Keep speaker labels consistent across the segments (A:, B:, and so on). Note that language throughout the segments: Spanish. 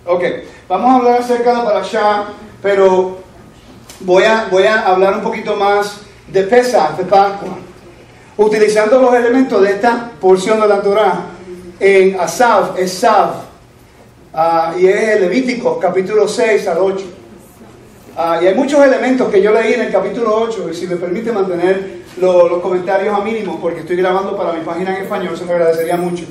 A: Ok, vamos a hablar acerca de la parashá, pero voy a hablar un poquito más de Pesach, de Pascua, utilizando los elementos de esta porción de la Torá en Asav, Esav, y es Levítico, capítulo 6 al 8. Y hay muchos elementos que yo leí en el capítulo 8, y si me permite mantener los comentarios a mínimos, porque estoy grabando para mi página en español, se lo agradecería mucho.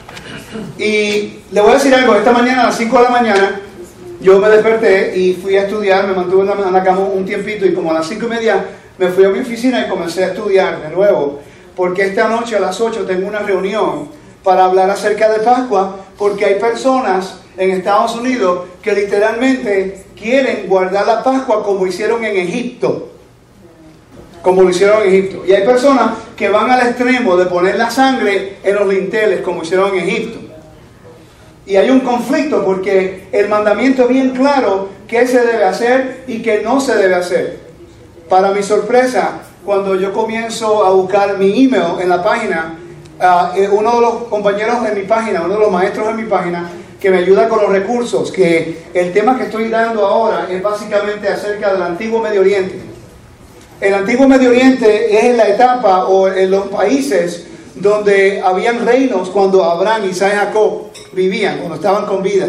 A: Y le voy a decir algo, esta mañana a las 5 de la mañana, yo me desperté y fui a estudiar, me mantuve en la cama un tiempito, y como a las 5:30 me fui a mi oficina y comencé a estudiar de nuevo, porque esta noche a las 8 tengo una reunión para hablar acerca de Pascua, porque hay personas en Estados Unidos que literalmente quieren guardar la Pascua como hicieron en Egipto. Como lo hicieron en Egipto. Y hay personas que van al extremo de poner la sangre en los dinteles, como hicieron en Egipto. Y hay un conflicto porque el mandamiento es bien claro qué se debe hacer y qué no se debe hacer. Para mi sorpresa, cuando yo comienzo a buscar mi email en la página, uno de los compañeros de mi página, uno de los maestros de mi página, que me ayuda con los recursos, que el tema que estoy dando ahora es básicamente acerca del Antiguo Medio Oriente. El Antiguo Medio Oriente es la etapa o en los países donde habían reinos cuando Abraham, Isaac y Jacob vivían, cuando estaban con vida.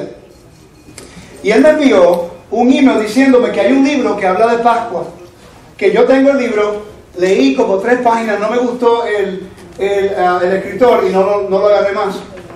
A: Y él me envió un email diciéndome que hay un libro que habla de Pascua, que yo tengo el libro, leí como 3 páginas, no me gustó el escritor y no lo agarré más.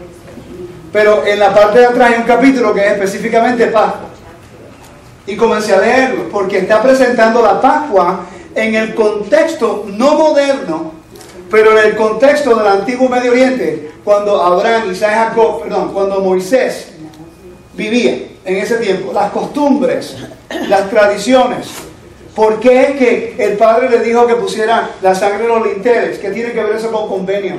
A: Pero en la parte de atrás hay un capítulo que es específicamente Pascua. Y comencé a leerlo, porque está presentando la Pascua en el contexto no moderno, pero en el contexto del Antiguo Medio Oriente, cuando Abraham, Isaac y Jacob, cuando Moisés vivía en ese tiempo, las costumbres, las tradiciones. ¿Por qué es que el padre le dijo que pusiera la sangre en los dinteles? ¿Qué tiene que ver eso con convenio?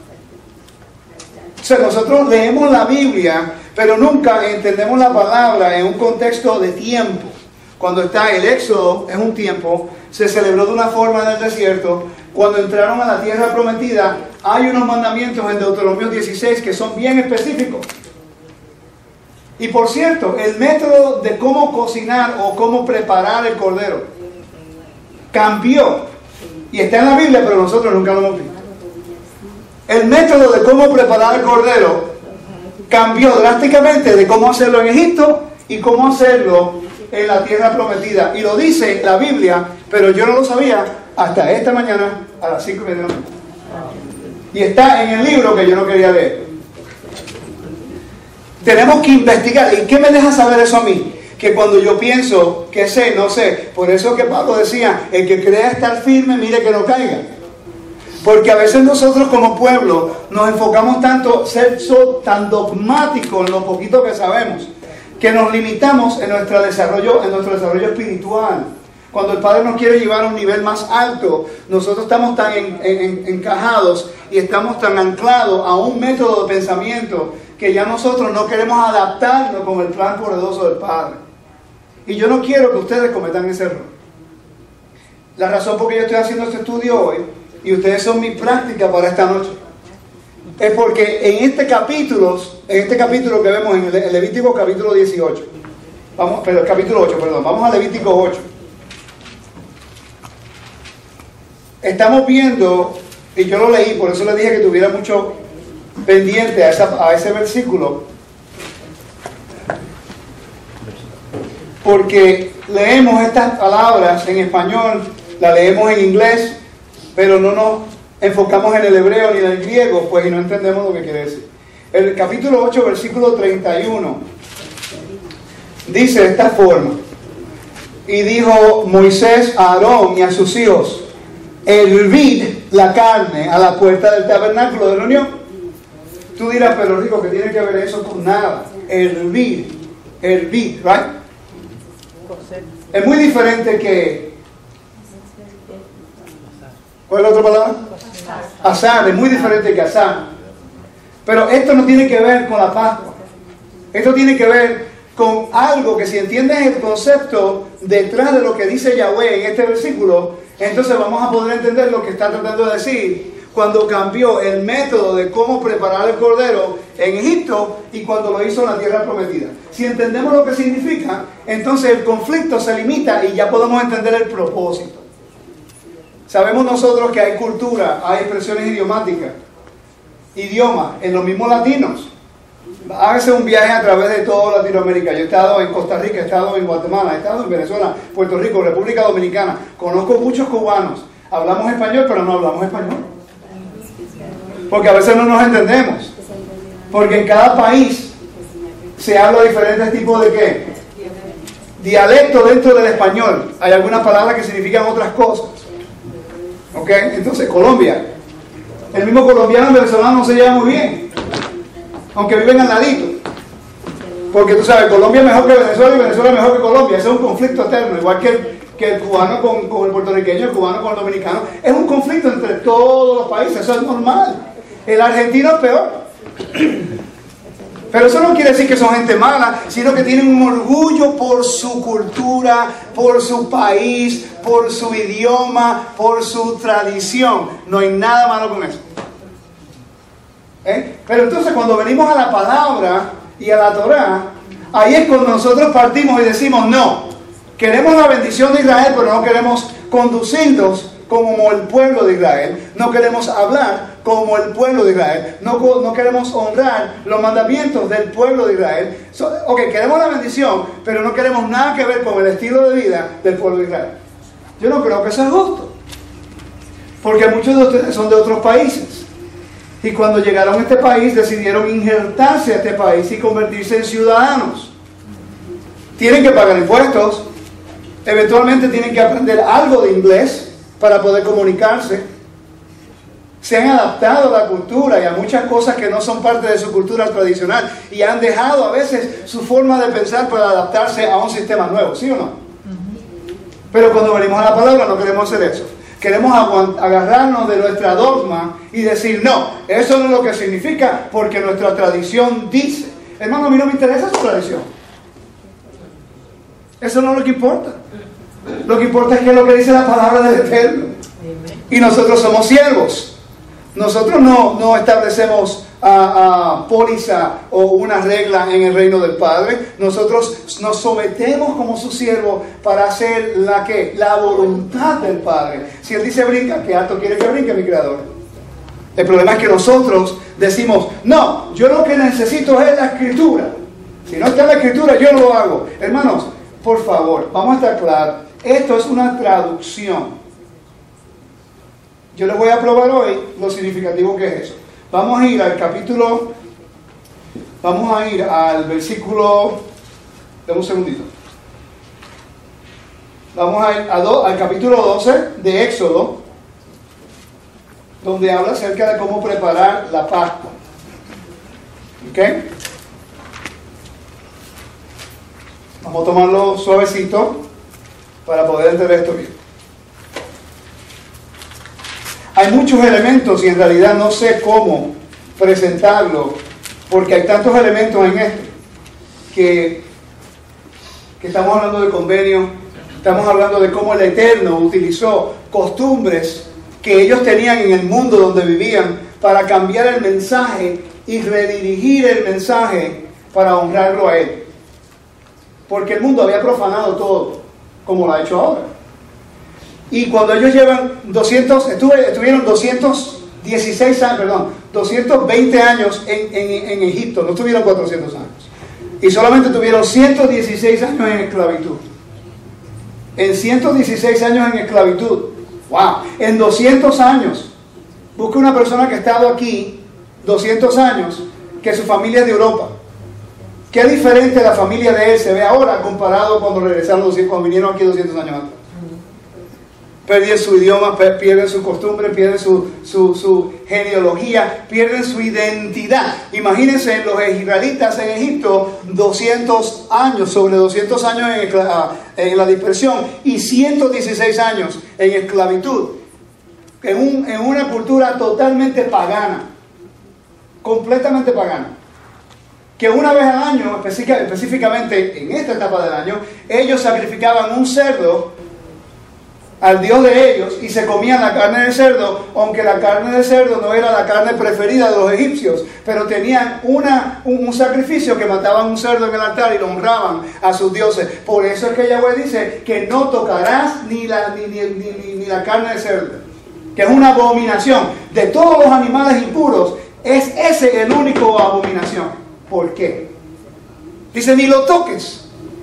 A: O sea, nosotros leemos la Biblia, pero nunca entendemos la palabra en un contexto de tiempo. Cuando está el Éxodo, es un tiempo, se celebró de una forma en el desierto. Cuando entraron a la tierra prometida, hay unos mandamientos en Deuteronomio 16 que son bien específicos. Y por cierto, el método de cómo cocinar o cómo preparar el cordero cambió. Y está en la Biblia, pero nosotros nunca lo hemos visto. El método de cómo preparar el cordero cambió drásticamente de cómo hacerlo en Egipto y cómo hacerlo en la tierra prometida. Y lo dice la Biblia, pero yo no lo sabía hasta esta mañana a las 5:30 de la mañana. Y está en el libro que yo no quería leer. Tenemos que investigar. ¿Y qué me deja saber eso a mí? Que cuando yo pienso que sé, no sé. Por eso que Pablo decía, el que crea estar firme, mire que no caiga. Porque a veces nosotros como pueblo nos enfocamos tanto, ser tan dogmáticos en lo poquito que sabemos, que nos limitamos en nuestro desarrollo espiritual. Cuando el Padre nos quiere llevar a un nivel más alto, nosotros estamos tan encajados y estamos tan anclados a un método de pensamiento que ya nosotros no queremos adaptarnos con el plan poderoso del Padre. Y yo no quiero que ustedes cometan ese error. La razón por que yo estoy haciendo este estudio hoy, y ustedes son mi práctica para esta noche, es porque en este capítulo que vemos en el Levítico capítulo 18, capítulo 8, vamos a Levítico 8. Estamos viendo, y yo lo leí, por eso le dije que tuviera mucho pendiente a ese versículo, porque leemos estas palabras en español, las leemos en inglés, pero no nos enfocamos en el hebreo ni en el griego, pues, y no entendemos lo que quiere decir. El capítulo 8, versículo 31, dice de esta forma: y dijo Moisés a Aarón y a sus hijos, hervid la carne a la puerta del tabernáculo de reunión. Tú dirás, pero Rico, ¿qué tiene que ver eso con nada? Hervid, right? Es muy diferente que... ¿Cuál es la otra palabra? Asar, es muy diferente que asar. Pero esto no tiene que ver con la Pascua. Esto tiene que ver con algo que, si entiendes el concepto detrás de lo que dice Yahweh en este versículo, entonces vamos a poder entender lo que está tratando de decir cuando cambió el método de cómo preparar el cordero en Egipto y cuando lo hizo en la tierra prometida. Si entendemos lo que significa, entonces el conflicto se limita y ya podemos entender el propósito. Sabemos nosotros que hay cultura, hay expresiones idiomáticas, idiomas en los mismos latinos. Hágase un viaje a través de toda Latinoamérica. Yo he estado en Costa Rica, he estado en Guatemala, he estado en Venezuela, Puerto Rico, República Dominicana. Conozco muchos cubanos. Hablamos español, pero no hablamos español. Porque a veces no nos entendemos. Porque en cada país se habla diferentes tipos de ¿qué? Dialecto dentro del español. Hay algunas palabras que significan otras cosas. ¿Ok? Entonces, Colombia. El mismo colombiano y venezolano no se lleva muy bien. Aunque viven al ladito. Porque tú sabes, Colombia es mejor que Venezuela y Venezuela es mejor que Colombia. Ese es un conflicto eterno. Igual que el cubano con el puertorriqueño, el cubano con el dominicano. Es un conflicto entre todos los países. Eso es normal. El argentino es peor. Pero eso no quiere decir que son gente mala, sino que tienen un orgullo por su cultura, por su país, por su idioma, por su tradición. No hay nada malo con eso. Pero entonces cuando venimos a la palabra y a la Torá, ahí es cuando nosotros partimos y decimos, no, queremos la bendición de Israel, pero no queremos conducirnos como el pueblo de Israel, no queremos hablar como el pueblo de Israel, no queremos honrar los mandamientos del pueblo de Israel. Queremos la bendición, pero no queremos nada que ver con el estilo de vida del pueblo de Israel. Yo no creo que eso es justo, porque muchos de ustedes son de otros países. Y cuando llegaron a este país, decidieron injertarse a este país y convertirse en ciudadanos. Tienen que pagar impuestos, eventualmente tienen que aprender algo de inglés para poder comunicarse. Se han adaptado a la cultura y a muchas cosas que no son parte de su cultura tradicional y han dejado a veces su forma de pensar para adaptarse a un sistema nuevo, ¿sí o no? Pero cuando venimos a la palabra no queremos hacer eso. Queremos agarrarnos de nuestra dogma y decir, no, eso no es lo que significa porque nuestra tradición dice. Hermano, a mí no me interesa su tradición. Eso no es lo que importa. Lo que importa es que es lo que dice la palabra del Eterno. Y nosotros somos siervos. Nosotros no establecemos póliza o una regla en el reino del Padre. Nosotros nos sometemos como sus siervos para hacer la voluntad del Padre. Si Él dice brinca, ¿qué alto quiere que brinque mi Creador? El problema es que nosotros decimos, no, yo lo que necesito es la Escritura. Si no está en la Escritura, yo no lo hago. Hermanos, por favor, vamos a estar claros. Esto es una traducción. Yo les voy a probar hoy lo significativo que es eso. Vamos a ir al versículo, dame un segundito. Vamos a ir al capítulo 12 de Éxodo, donde habla acerca de cómo preparar la Pascua. ¿Ok? Vamos a tomarlo suavecito para poder entender esto bien. Hay muchos elementos y en realidad no sé cómo presentarlo porque hay tantos elementos en esto que estamos hablando de convenio, estamos hablando de cómo el Eterno utilizó costumbres que ellos tenían en el mundo donde vivían para cambiar el mensaje y redirigir el mensaje para honrarlo a Él. Porque el mundo había profanado todo, como lo ha hecho ahora. Y cuando ellos llevan estuvieron 220 años en Egipto, no estuvieron 400 años. Y solamente tuvieron 116 años en esclavitud. En 116 años en esclavitud. ¡Wow! En 200 años. Busque una persona que ha estado aquí 200 años, que su familia es de Europa. Qué diferente la familia de él se ve ahora comparado cuando regresaron, cuando vinieron aquí 200 años atrás. Pierden su idioma, pierden su costumbre, pierden su genealogía, pierden su identidad. Imagínense los israelitas en Egipto, 200 años, sobre 200 años en la dispersión y 116 años en esclavitud, en una cultura totalmente pagana, completamente pagana. Que una vez al año, específicamente en esta etapa del año, ellos sacrificaban un cerdo al Dios de ellos y se comían la carne de cerdo, aunque la carne de cerdo no era la carne preferida de los egipcios, pero tenían un sacrificio que mataban un cerdo en el altar y lo honraban a sus dioses. Por eso es que Yahweh dice que no tocarás ni la carne de cerdo, que es una abominación. De todos los animales impuros, es ese el único abominación. ¿Por qué? Dice, ni lo toques.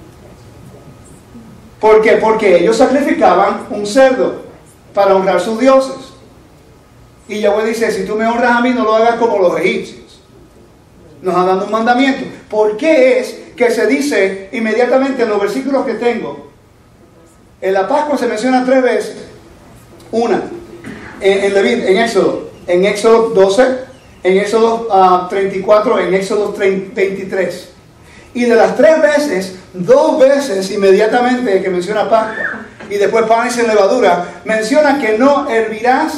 A: ¿Por qué? Porque ellos sacrificaban un cerdo para honrar a sus dioses. Y Yahweh dice, si tú me honras a mí, no lo hagas como los egipcios. Nos ha dado un mandamiento. ¿Por qué es que se dice inmediatamente en los versículos que tengo? En la Pascua se menciona 3 veces. Una, en Éxodo 12, en Éxodo 34, en Éxodo 23. Y de las 3 veces, 2 veces inmediatamente que menciona Pascua y después panes sin levadura, menciona que no hervirás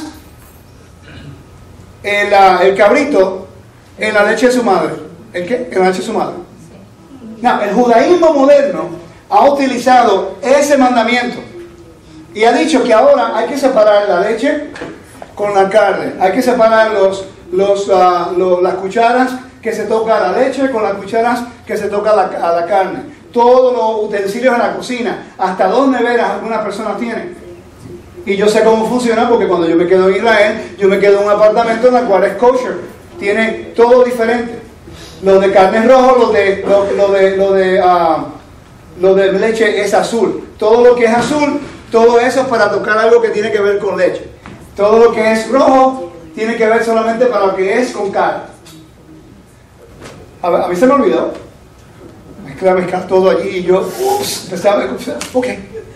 A: el cabrito en la leche de su madre. ¿El qué? En la leche de su madre. No, el judaísmo moderno ha utilizado ese mandamiento y ha dicho que ahora hay que separar la leche con la carne. Hay que separar las cucharas que se toca a la leche con las cucharas que se toca a la carne. Todos los utensilios en la cocina, hasta 2 neveras algunas personas tienen. Y yo sé cómo funciona porque cuando yo me quedo en Israel, yo me quedo en un apartamento en el cual es kosher. Tiene todo diferente. Los de carne rojo, lo de leche es azul. Todo lo que es azul, todo eso es para tocar algo que tiene que ver con leche. Todo lo que es rojo tiene que ver solamente para lo que es con carne. A mí se me olvidó mezclar todo allí y yo empezaba a ok.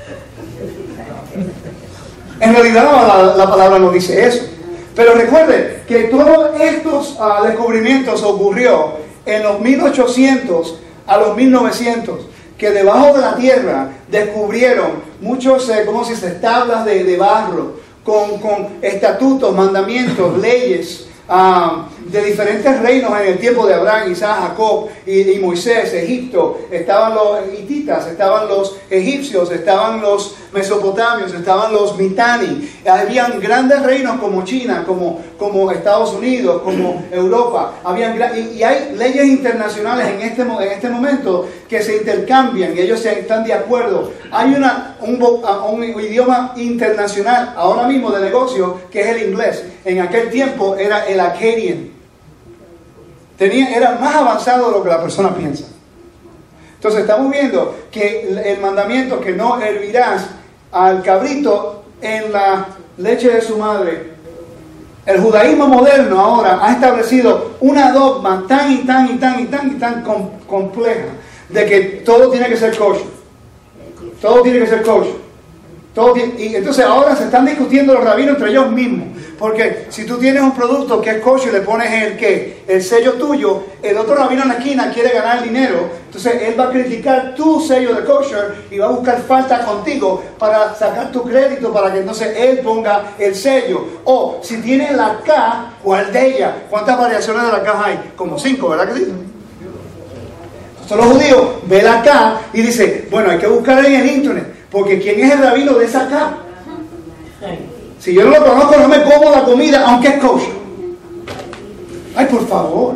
A: En realidad la palabra no dice eso, pero recuerde que todos estos descubrimientos ocurrió en los 1800 a los 1900, que debajo de la tierra descubrieron muchos tablas de barro con estatutos, mandamientos, leyes de diferentes reinos en el tiempo de Abraham, Isaac, Jacob y Moisés, Egipto. Estaban los hititas, estaban los egipcios, estaban los mesopotamios, estaban los mitani. Habían grandes reinos como China, como Estados Unidos, como Europa. Y hay leyes internacionales en este momento que se intercambian y ellos están de acuerdo. Hay un idioma internacional ahora mismo de negocio que es el inglés. En aquel tiempo era el Akkadian. Era más avanzado de lo que la persona piensa. Entonces estamos viendo que el mandamiento que no hervirás al cabrito en la leche de su madre. El judaísmo moderno ahora ha establecido una dogma tan compleja de que todo tiene que ser kosher. Todo tiene que ser kosher. Y entonces ahora se están discutiendo los rabinos entre ellos mismos. Porque si tú tienes un producto que es kosher y le pones el sello tuyo, el otro rabino en la esquina quiere ganar dinero. Entonces él va a criticar tu sello de kosher y va a buscar falta contigo para sacar tu crédito para que entonces él ponga el sello. O si tiene la K, ¿cuál de ellas? ¿Cuántas variaciones de la K hay? Como 5, ¿verdad que sí? Entonces los judíos ven la K y dicen, bueno, hay que buscar ahí en internet. Porque ¿quién es el rabino de esa K? Si yo no lo conozco, no me como la comida, aunque es kosher. Ay, por favor.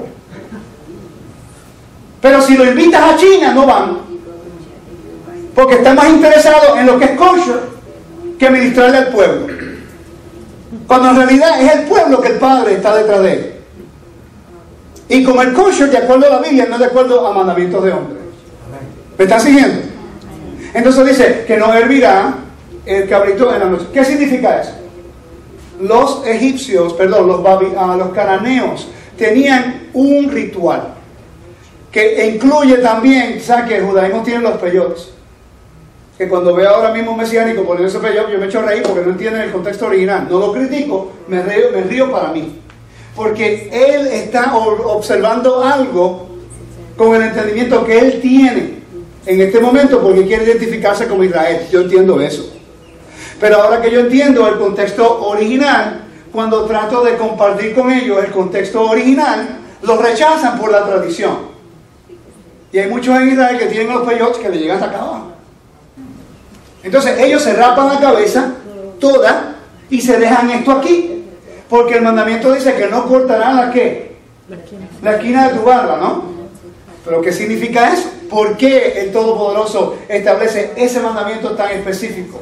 A: Pero si lo invitas a China, no van. Porque está más interesado en lo que es kosher que ministrarle al pueblo. Cuando en realidad es el pueblo que el Padre está detrás de él. Y como el kosher, de acuerdo a la Biblia, no es de acuerdo a mandamientos de hombres. ¿Me están siguiendo? Entonces dice que no hervirá el cabrito en la noche. ¿Qué significa eso? Los egipcios, los cananeos tenían un ritual que incluye también, ¿sabes que el judaísmo tiene los peyotes? Que cuando veo ahora mismo un mesiánico poniendo ese peyote, yo me echo a reír porque no entienden el contexto original. No lo critico, me río para mí. Porque él está observando algo con el entendimiento que él tiene en este momento porque quiere identificarse como Israel. Yo entiendo eso. Pero ahora que yo entiendo el contexto original, cuando trato de compartir con ellos el contexto original, los rechazan por la tradición. Y hay muchos en Israel que tienen los peyotes que le llegan hasta acá abajo. Entonces ellos se rapan la cabeza toda y se dejan esto aquí. Porque el mandamiento dice que no cortarán la ¿qué? La esquina de tu barba, ¿no? ¿Pero qué significa eso? ¿Por qué el Todopoderoso establece ese mandamiento tan específico?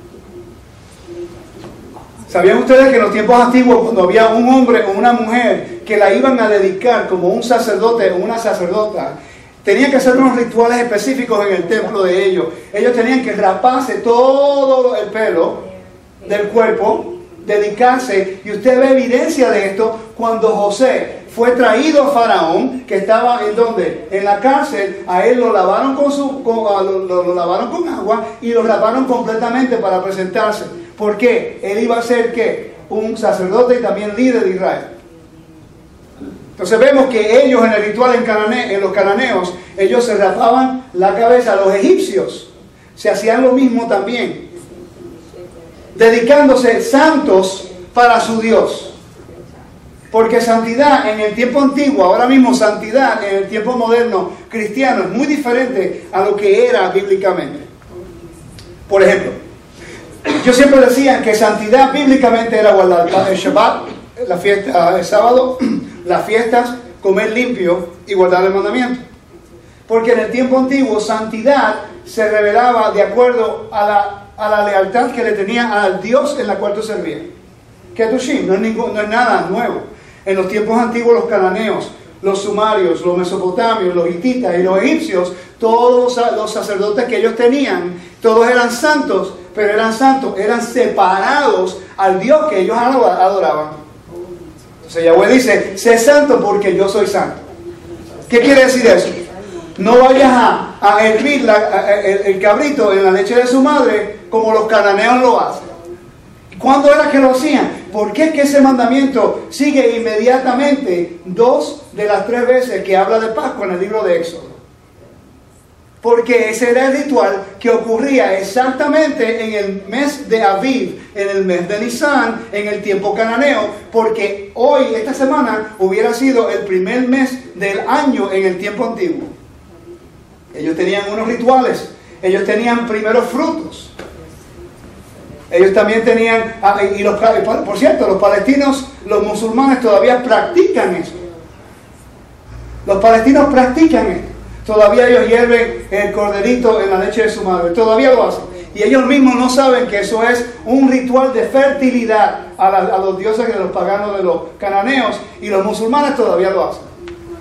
A: ¿Sabían ustedes que en los tiempos antiguos, cuando había un hombre o una mujer que la iban a dedicar como un sacerdote o una sacerdota, tenían que hacer unos rituales específicos en el templo de ellos? Ellos tenían que raparse todo el pelo del cuerpo, dedicarse, y usted ve evidencia de esto cuando José fue traído a Faraón, que estaba en donde, en la cárcel. A él lo lavaron lo lavaron con agua y lo raparon completamente para presentarse. ¿Por qué? Él iba a ser ¿qué? Un sacerdote y también líder de Israel. Entonces vemos que ellos en el ritual en los cananeos, ellos se rapaban la cabeza. Los egipcios se hacían lo mismo también, dedicándose santos para su Dios. Porque santidad en el tiempo antiguo, ahora mismo santidad en el tiempo moderno cristiano es muy diferente a lo que era bíblicamente. Por ejemplo, yo siempre decía que santidad bíblicamente era guardar el Shabbat, la fiesta, el sábado, las fiestas, comer limpio y guardar el mandamiento. Porque en el tiempo antiguo santidad se revelaba de acuerdo a la lealtad que le tenía al Dios en la cual tú servías. Ketushim, no es nada nuevo. En los tiempos antiguos los cananeos, los sumarios, los mesopotamios, los hititas y los egipcios, todos los sacerdotes que ellos tenían, todos eran santos, pero eran santos, eran separados al Dios que ellos adoraban. Entonces Yahweh dice, sé santo porque yo soy santo. ¿Qué quiere decir eso? No vayas a hervir el cabrito en la leche de su madre como los cananeos lo hacen. ¿Cuándo era que lo hacían? ¿Por qué es que ese mandamiento sigue inmediatamente 2 de las 3 veces que habla de Pascua en el libro de Éxodo? Porque ese era el ritual que ocurría exactamente en el mes de Aviv, en el mes de Nisan, en el tiempo cananeo, porque hoy, esta semana, hubiera sido el primer mes del año en el tiempo antiguo. Ellos tenían unos rituales, ellos tenían primeros frutos. Ellos también tenían, por cierto, los palestinos, los musulmanes todavía practican eso. Los palestinos practican esto. Todavía ellos hierven el corderito en la leche de su madre. Todavía lo hacen. Y ellos mismos no saben que eso es un ritual de fertilidad a los dioses de los paganos, de los cananeos. Y los musulmanes todavía lo hacen.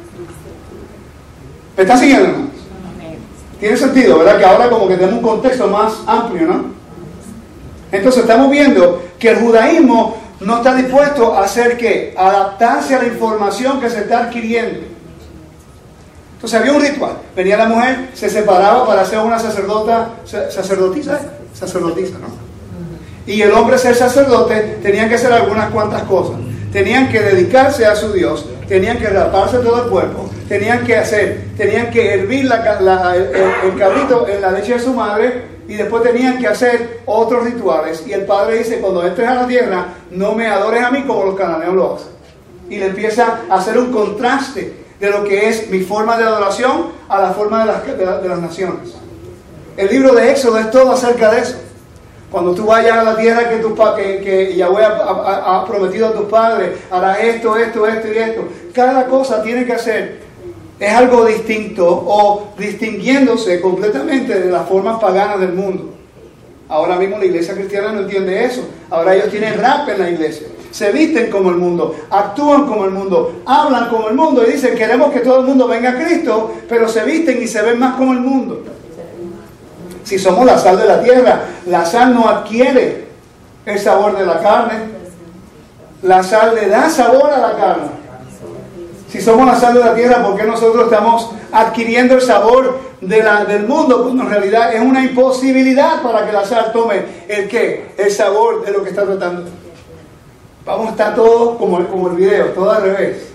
A: ¿Me están siguiendo, hermanos? Tiene sentido, ¿verdad? Que ahora como que tenemos un contexto más amplio, ¿no? Entonces estamos viendo que el judaísmo no está dispuesto a hacer ¿qué? Adaptarse a la información que se está adquiriendo. Entonces había un ritual. Venía la mujer, se separaba para ser una sacerdotisa, ¿no? Y el hombre ser sacerdote tenían que hacer algunas cuantas cosas. Tenían que dedicarse a su Dios, tenían que raparse todo el cuerpo, tenían que hervir el cabrito en la leche de su madre. Y después tenían que hacer otros rituales. Y el Padre dice, cuando entres a la tierra, no me adores a mí como los cananeos lo hacen. Y le empieza a hacer un contraste de lo que es mi forma de adoración a la forma de las naciones. El libro de Éxodo es todo acerca de eso. Cuando tú vayas a la tierra que Yahweh ha prometido a tus padres, harás esto y esto. Cada cosa tiene que hacer. Es algo distinto o distinguiéndose completamente de las formas paganas del mundo. Ahora mismo la iglesia cristiana no entiende eso. Ahora ellos tienen rap en la iglesia. Se visten como el mundo, actúan como el mundo, hablan como el mundo y dicen queremos que todo el mundo venga a Cristo, pero se visten y se ven más como el mundo. Si somos la sal de la tierra, la sal no adquiere el sabor de la carne. La sal le da sabor a la carne. Si somos la sal de la tierra, ¿por qué nosotros estamos adquiriendo el sabor del mundo? Cuando en realidad es una imposibilidad para que la sal tome el sabor de lo que está tratando. Vamos a estar todo como el video, todo al revés.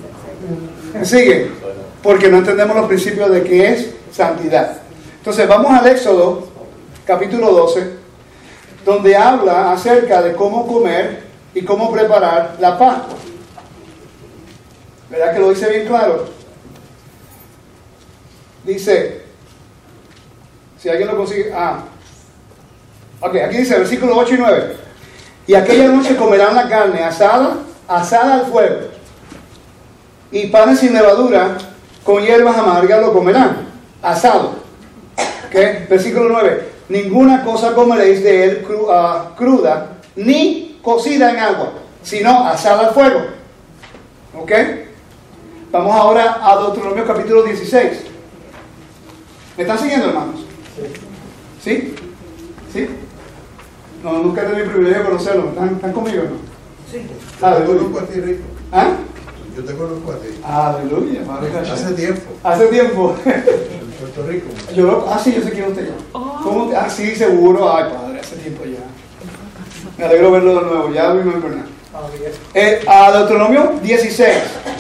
A: Sigue, porque no entendemos los principios de qué es santidad. Entonces vamos al Éxodo, capítulo 12, donde habla acerca de cómo comer y cómo preparar la Pascua. ¿Verdad que lo dice bien claro? Dice, si alguien lo consigue, ok, aquí dice versículos 8 y 9. Y aquella noche comerán la carne asada al fuego, y panes sin levadura con hierbas amargas lo comerán, asado. ¿Okay? Versículo 9. Ninguna cosa comeréis de él cruda, ni cocida en agua, sino asada al fuego. ¿Ok? Vamos ahora a Deuteronomio capítulo 16. ¿Me están siguiendo, hermanos? ¿Sí? ¿Sí? No, nunca he tenido el privilegio de conocerlo. ¿Están conmigo, no?
B: Sí.
A: Aleluya. ¿Ah?
B: Yo te conozco a ti.
A: Aleluya.
B: Hace tiempo.
A: Hace tiempo.
B: En Puerto Rico.
A: Sí, yo sé quién usted llama. ¿Cómo? Sí, seguro. Ay, padre, hace tiempo ya. Me alegro verlo de nuevo. Ya vimos en Bernal. A Deuteronomio 16.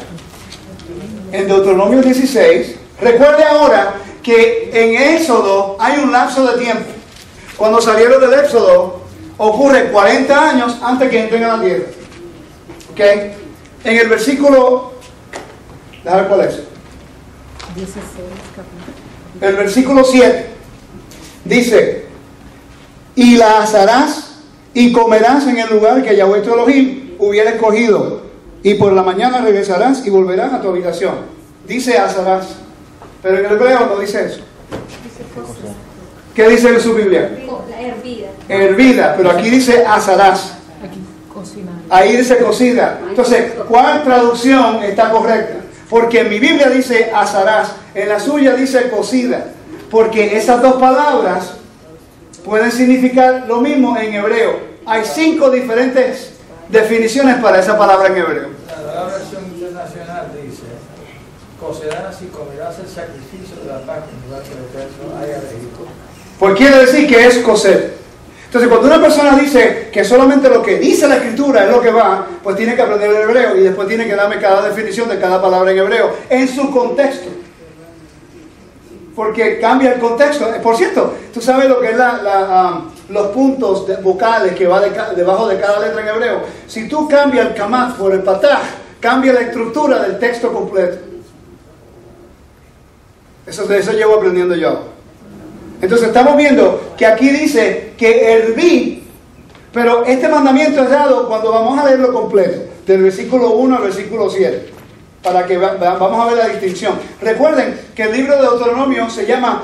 A: En Deuteronomio 16, recuerde ahora que en Éxodo hay un lapso de tiempo. Cuando salieron del Éxodo, ocurre 40 años antes que entren a la tierra. ¿Ok? En el versículo, déjame ver cuál es.
C: 16, capítulo.
A: El versículo 7 dice: y la asarás y comerás en el lugar que Yahweh tu Elohim hubiera escogido, y por la mañana regresarás y volverás a tu habitación. Dice asarás, pero en el hebreo no dice eso. ¿Qué dice en su Biblia?
C: La hervida.
A: Hervida, pero aquí dice asarás.
C: Aquí cocinar.
A: Ahí dice cocida. Entonces, ¿cuál traducción está correcta? Porque en mi Biblia dice asarás, en la suya dice cocida, porque esas dos palabras pueden significar lo mismo en hebreo. Hay 5 diferentes definiciones para esa palabra en hebreo.
D: La versión internacional dice: cocerás y comerás el sacrificio de la paz en lugar que el Eterno haya elegido.
A: Pues quiere decir que es cocer. Entonces, cuando una persona dice que solamente lo que dice la Escritura es lo que va, pues tiene que aprender el hebreo y después tiene que darme cada definición de cada palabra en hebreo en su contexto. Porque cambia el contexto. Por cierto, tú sabes lo que es los puntos vocales que va debajo de cada letra en hebreo. Si tú cambias el kamat por el patah, cambia la estructura del texto completo. Eso llevo aprendiendo yo. Entonces estamos viendo que aquí dice que herví, pero este mandamiento es dado cuando vamos a leerlo completo, del versículo 1 al versículo 7, para que vamos a ver la distinción. Recuerden que el libro de Deuteronomio se llama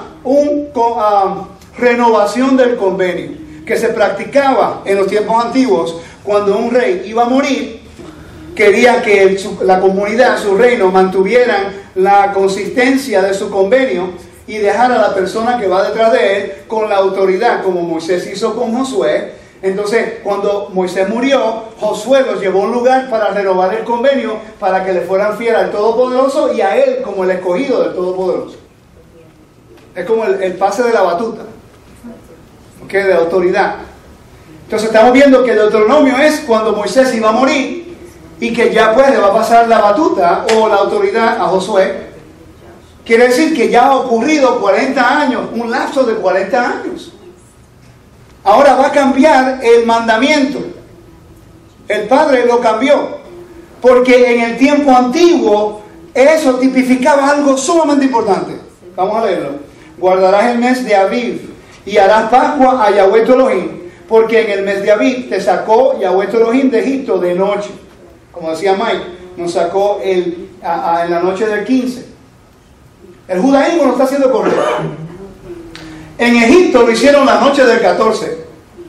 A: renovación del convenio, que se practicaba en los tiempos antiguos cuando un rey iba a morir. Quería que la comunidad, su reino, mantuvieran la consistencia de su convenio y dejar a la persona que va detrás de él con la autoridad, como Moisés hizo con Josué. Entonces, cuando Moisés murió, Josué los llevó a un lugar para renovar el convenio, para que le fueran fieles al Todopoderoso y a él como el escogido del Todopoderoso. Es como el pase de la batuta, ¿okay? De autoridad. Entonces estamos viendo que el Deuteronomio es cuando Moisés iba a morir y que ya pues le va a pasar la batuta o la autoridad a Josué. Quiere decir que ya ha ocurrido 40 años, un lapso de 40 años. Ahora va a cambiar el mandamiento. El Padre lo cambió, porque en el tiempo antiguo eso tipificaba algo sumamente importante. Vamos a leerlo. Guardarás el mes de Aviv y harás Pascua a Yahweh tu Elohim, porque en el mes de Aviv te sacó Yahweh tu Elohim de Egipto de noche. Como decía Mike, nos sacó en la noche del 15. El judaísmo lo está haciendo correcto. En Egipto lo hicieron la noche del 14.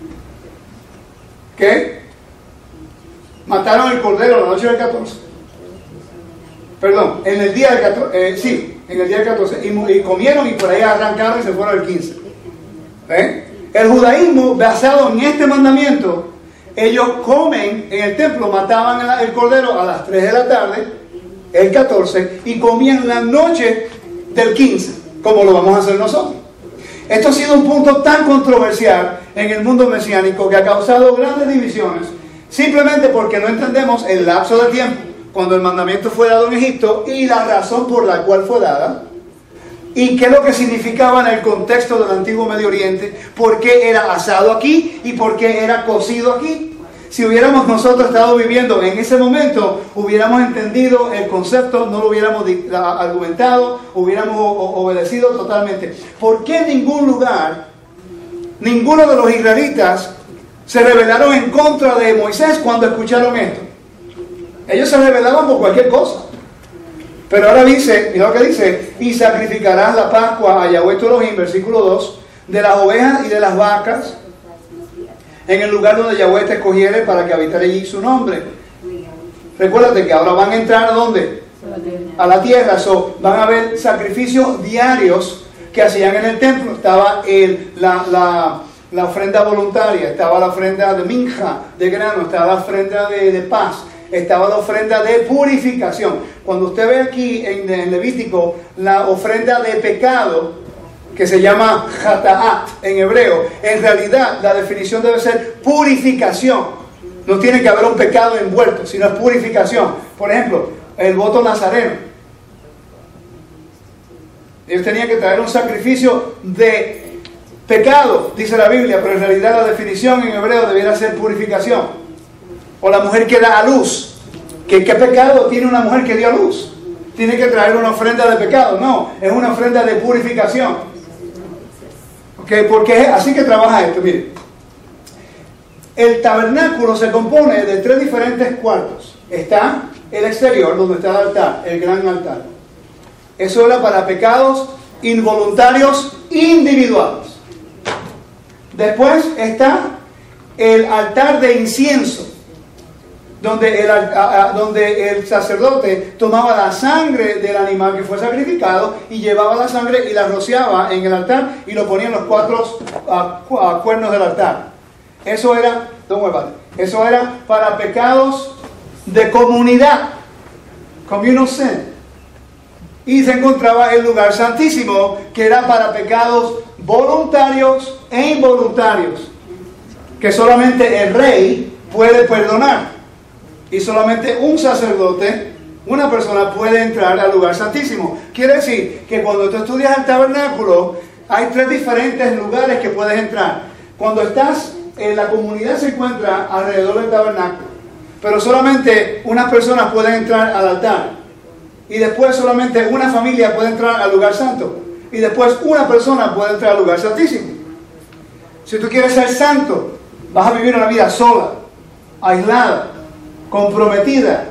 A: ¿Qué? Mataron el cordero la noche del 14. Perdón, en el día del 14. Sí, en el día del 14. Y comieron y por ahí arrancaron y se fueron el 15. El judaísmo, basado en este mandamiento, ellos comen en el templo, mataban el cordero a las 3 de la tarde, el 14, y comían la noche del 15, como lo vamos a hacer nosotros. Esto ha sido un punto tan controversial en el mundo mesiánico que ha causado grandes divisiones, simplemente porque no entendemos el lapso de tiempo cuando el mandamiento fue dado en Egipto y la razón por la cual fue dada, y qué es lo que significaba en el contexto del antiguo Medio Oriente, por qué era asado aquí y por qué era cocido aquí. Si hubiéramos nosotros estado viviendo en ese momento, hubiéramos entendido el concepto, no lo hubiéramos argumentado, hubiéramos obedecido totalmente. ¿Por qué en ningún lugar, ninguno de los israelitas se rebelaron en contra de Moisés cuando escucharon esto. Ellos se rebelaban por cualquier cosa. Pero ahora dice, mira lo que dice, y sacrificarás la Pascua a Yahweh tu Elohim, versículo 2, de las ovejas y de las vacas, en el lugar donde Yahweh te escogiere para que habitare allí su nombre. Recuérdate que ahora van a entrar ¿a dónde? A la tierra. Van a haber sacrificios diarios que hacían en el templo. Estaba la ofrenda voluntaria, estaba la ofrenda de minja, de grano, estaba la ofrenda de paz, estaba la ofrenda de purificación. Cuando usted ve aquí en Levítico la ofrenda de pecado, que se llama Hata'at en hebreo, en realidad la definición debe ser purificación. No tiene que haber un pecado envuelto, sino es purificación. Por ejemplo, el voto nazareno. Ellos tenían que traer un sacrificio de pecado, dice la Biblia, pero en realidad la definición en hebreo debiera ser purificación. O la mujer que da a luz. ¿Qué pecado tiene una mujer que dio a luz? Tiene que traer una ofrenda de pecado. No, es una ofrenda de purificación. ¿Okay? Porque es así que trabaja esto. Mire, el tabernáculo se compone de 3 diferentes cuartos. Está el exterior, donde está el altar, el gran altar. Eso era para pecados involuntarios individuales. Después está el altar de incienso, donde el sacerdote tomaba la sangre del animal que fue sacrificado y llevaba la sangre y la rociaba en el altar y lo ponía en los 4 cuernos del altar. Eso era para pecados de comunidad, communal sin. Y se encontraba el lugar santísimo, que era para pecados voluntarios e involuntarios, que solamente el rey puede perdonar. Y solamente un sacerdote, una persona, puede entrar al lugar santísimo. Quiere decir que cuando tú estudias el tabernáculo, hay 3 diferentes lugares que puedes entrar. Cuando estás en la comunidad, se encuentra alrededor del tabernáculo, pero solamente unas personas pueden entrar al altar. Y después solamente una familia puede entrar al lugar santo. Y después una persona puede entrar al lugar santísimo. Si tú quieres ser santo, vas a vivir una vida sola, aislada, comprometida.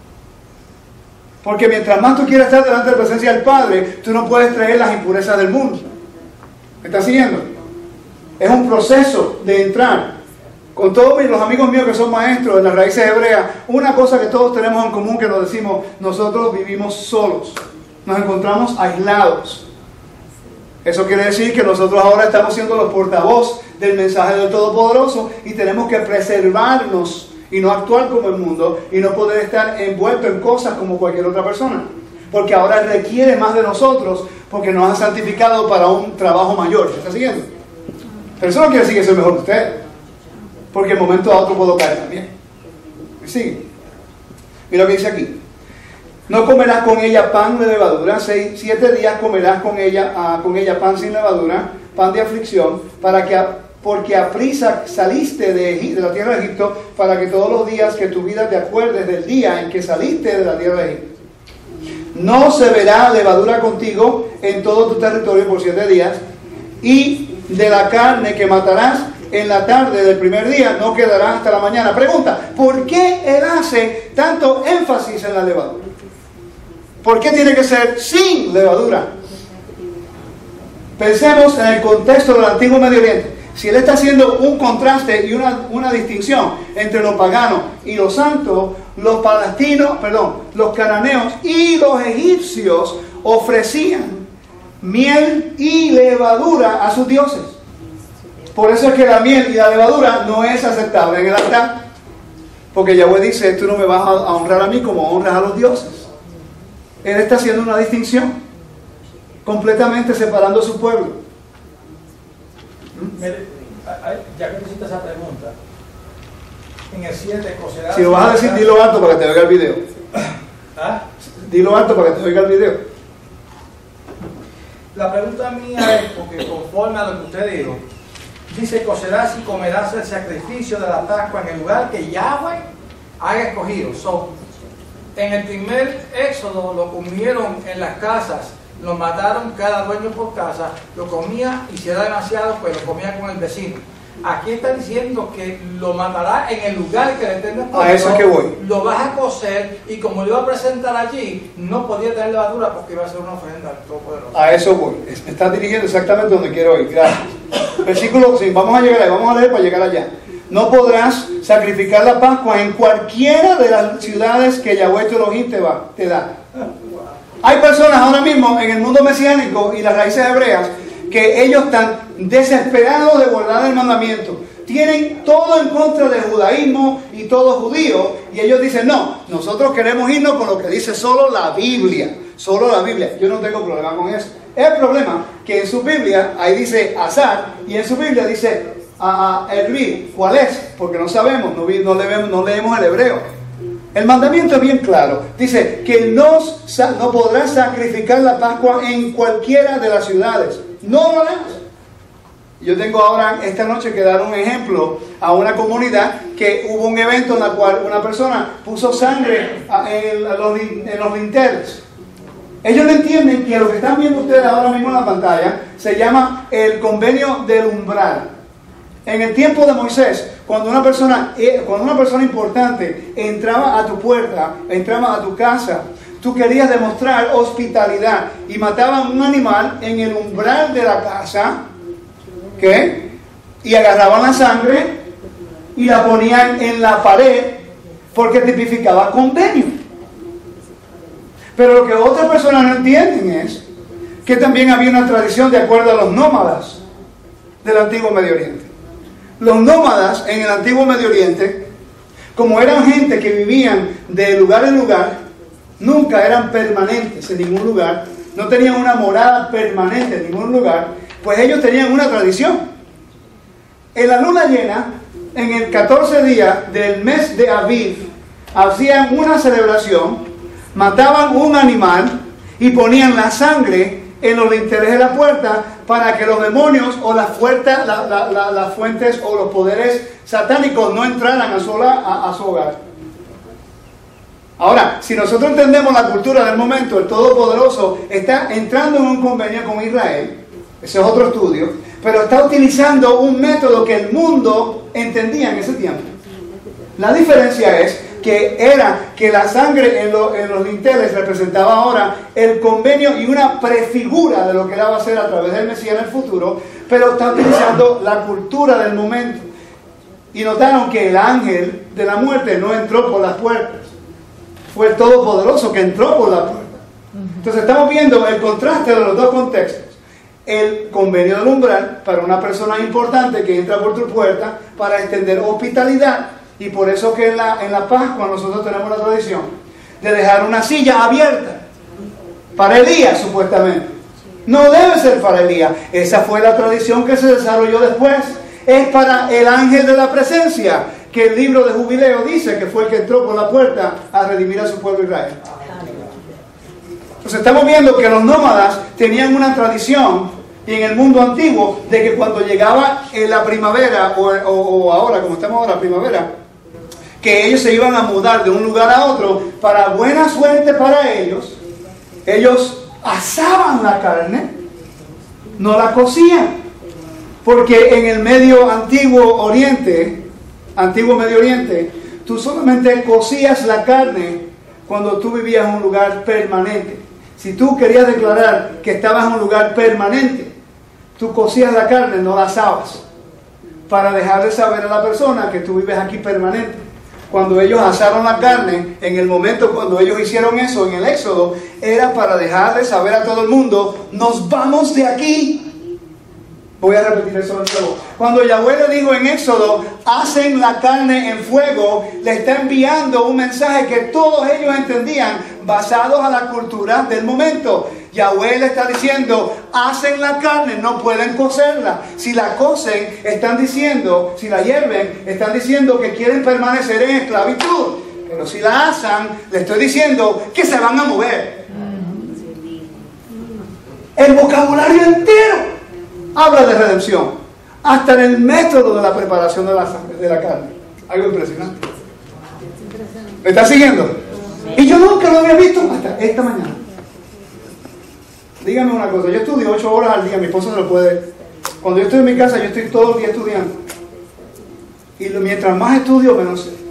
A: Porque mientras más tú quieras estar delante de la presencia del Padre, tú no puedes traer las impurezas del mundo. ¿Me estás siguiendo? Es un proceso de entrar. Con todos los amigos míos que son maestros de las raíces hebreas, una cosa que todos tenemos en común que nos decimos: nosotros vivimos solos, nos encontramos aislados. Eso quiere decir que nosotros ahora estamos siendo los portavoz del mensaje del Todopoderoso y tenemos que preservarnos y no actuar como el mundo y no poder estar envuelto en cosas como cualquier otra persona, porque ahora requiere más de nosotros, porque nos ha santificado para un trabajo mayor. ¿Me está siguiendo? Pero eso no quiere decir que soy mejor que usted, porque en momento a otro puedo caer también. ¿Me sigue? Mira lo que dice aquí: no comerás con ella pan de levadura, 7 días comerás con ella pan sin levadura, pan de aflicción, porque a prisa saliste de la tierra de Egipto, para que todos los días que tu vida te acuerdes del día en que saliste de la tierra de Egipto. No se verá levadura contigo en todo tu territorio por 7 días, y de la carne que matarás en la tarde del primer día no quedará hasta la mañana. Pregunta: ¿por qué él hace tanto énfasis en la levadura? ¿Por qué tiene que ser sin levadura? Pensemos en el contexto del antiguo Medio Oriente. Si él está haciendo un contraste y una distinción entre lo pagano y lo santo, los cananeos y los egipcios ofrecían miel y levadura a sus dioses. Por eso es que la miel y la levadura no es aceptable en el altar, porque Yahweh dice: tú no me vas a honrar a mí como honras a los dioses. Él está haciendo una distinción, completamente separando a su pueblo.
D: Mire, ya que hiciste esa pregunta, en el 7 cocerás.
A: Si lo vas a decir, dilo alto para que te oiga el video.
D: ¿Ah?
A: Dilo alto para que te oiga el video.
D: La pregunta mía es, porque conforme a lo que usted dijo, dice: cocerás y comerás el sacrificio de la Pascua en el lugar que Yahweh haya escogido. En el primer éxodo lo comieron en las casas, lo mataron cada dueño por casa, lo comía, y si era demasiado, pues lo comía con el vecino. Aquí está diciendo que lo matará en el lugar que le tenga puesto.
A: A eso es que voy.
D: Lo vas a cocer y como lo iba a presentar allí, no podía tener levadura porque iba a ser una ofrenda al Todopoderoso.
A: A eso voy. Me está dirigiendo exactamente donde quiero ir. Gracias. Versículo 6. Vamos a llegar ahí. Vamos a leer para llegar allá. No podrás sacrificar la Pascua en cualquiera de las ciudades que Yahweh tu Elohim te da. Hay personas ahora mismo en el mundo mesiánico y las raíces hebreas que ellos están desesperados de guardar el mandamiento. Tienen todo en contra del judaísmo y todo judío. Y ellos dicen, no, nosotros queremos irnos con lo que dice solo la Biblia. Solo la Biblia. Yo no tengo problema con eso. El problema que en su Biblia, ahí dice azar, y en su Biblia dice hervir. ¿Cuál es? Porque no sabemos, no leemos el hebreo. El mandamiento es bien claro. Dice que no podrás sacrificar la Pascua en cualquiera de las ciudades. No lo harás. Yo tengo ahora esta noche que dar un ejemplo a una comunidad que hubo un evento en el cual una persona puso sangre en los linternas. Ellos no entienden que lo que están viendo ustedes ahora mismo en la pantalla se llama el convenio del umbral. En el tiempo de Moisés, cuando una persona importante entraba a tu puerta, entraba a tu casa, tú querías demostrar hospitalidad y mataban un animal en el umbral de la casa, ¿qué? Y agarraban la sangre y la ponían en la pared porque tipificaba convenio. Pero lo que otras personas no entienden es que también había una tradición de acuerdo a los nómadas del antiguo Medio Oriente. Los nómadas en el antiguo Medio Oriente, como eran gente que vivían de lugar en lugar, nunca eran permanentes en ningún lugar, no tenían una morada permanente en ningún lugar, pues ellos tenían una tradición. En la luna llena, en el 14 día del mes de Aviv, hacían una celebración, mataban un animal y ponían la sangre en los linternes de la puerta para que los demonios o las fuentes o los poderes satánicos no entraran a su hogar. Ahora, si nosotros entendemos la cultura del momento, el Todopoderoso está entrando en un convenio con Israel, ese es otro estudio, pero está utilizando un método que el mundo entendía en ese tiempo. La diferencia es que la sangre en los linteles representaba ahora el convenio y una prefigura de lo que él va a hacer a través del Mesías en el futuro, pero está utilizando la cultura del momento. Y notaron que el ángel de la muerte no entró por las puertas, fue el Todopoderoso que entró por la puerta. Entonces estamos viendo el contraste de los dos contextos. El convenio del umbral para una persona importante que entra por tu puerta para extender hospitalidad. Y por eso que en la Pascua nosotros tenemos la tradición de dejar una silla abierta para Elías, supuestamente. No debe ser para Elías. Esa fue la tradición que se desarrolló después. Es para el ángel de la presencia, que el libro de Jubileo dice que fue el que entró por la puerta a redimir a su pueblo Israel. Entonces estamos viendo que los nómadas tenían una tradición y en el mundo antiguo de que cuando llegaba en la primavera o ahora, como estamos ahora, primavera, que ellos se iban a mudar de un lugar a otro, para buena suerte para ellos asaban la carne, no la cocían, porque en el antiguo Medio Oriente, tú solamente cocías la carne cuando tú vivías en un lugar permanente. Si tú querías declarar que estabas en un lugar permanente, tú cocías la carne, no la asabas, para dejarle saber a la persona que tú vives aquí permanente. Cuando ellos asaron la carne, en el momento cuando ellos hicieron eso en el Éxodo, era para dejarle saber a todo el mundo, nos vamos de aquí. Voy a repetir eso de nuevo. Cuando Yahweh le dijo en Éxodo, hacen la carne en fuego, le está enviando un mensaje que todos ellos entendían, basados a la cultura del momento. Yahweh le está diciendo, hacen la carne, no pueden cocerla. Si la cocen, están diciendo, si la hierven, están diciendo que quieren permanecer en esclavitud. Pero si la asan, le estoy diciendo que se van a mover. El vocabulario entero habla de redención, hasta en el método de la preparación de la carne. Algo impresionante. ¿Me está siguiendo? Y yo nunca lo había visto hasta esta mañana. Dígame una cosa, yo estudio 8 horas al día, mi esposa se lo puede. Cuando yo estoy en mi casa, yo estoy todo el día estudiando. Y mientras más estudio, menos sé.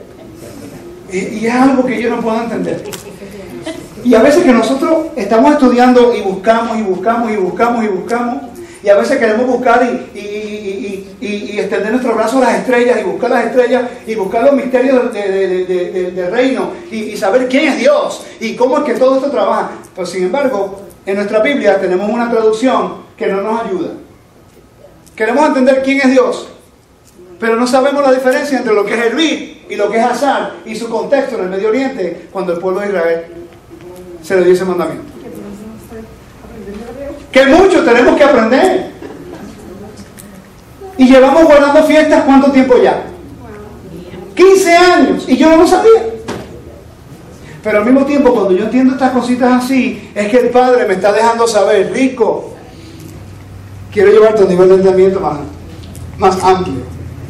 A: Y es algo que yo no puedo entender. Y a veces que nosotros estamos estudiando y buscamos y buscamos y buscamos y buscamos, y a veces queremos buscar y extender nuestros brazos a las estrellas y buscar las estrellas y buscar los misterios del reino y saber quién es Dios y cómo es que todo esto trabaja. Pero sin embargo, en nuestra Biblia tenemos una traducción que no nos ayuda. Queremos entender quién es Dios, pero no sabemos la diferencia entre lo que es Hervir y lo que es Azar y su contexto en el Medio Oriente cuando el pueblo de Israel se le dio ese mandamiento. Que mucho tenemos que aprender. Y llevamos guardando fiestas, ¿cuánto tiempo ya? 15 años. Y yo no lo sabía. Pero al mismo tiempo, cuando yo entiendo estas cositas así, es que el Padre me está dejando saber, Rico, quiero llevarte a un nivel de entendimiento más amplio.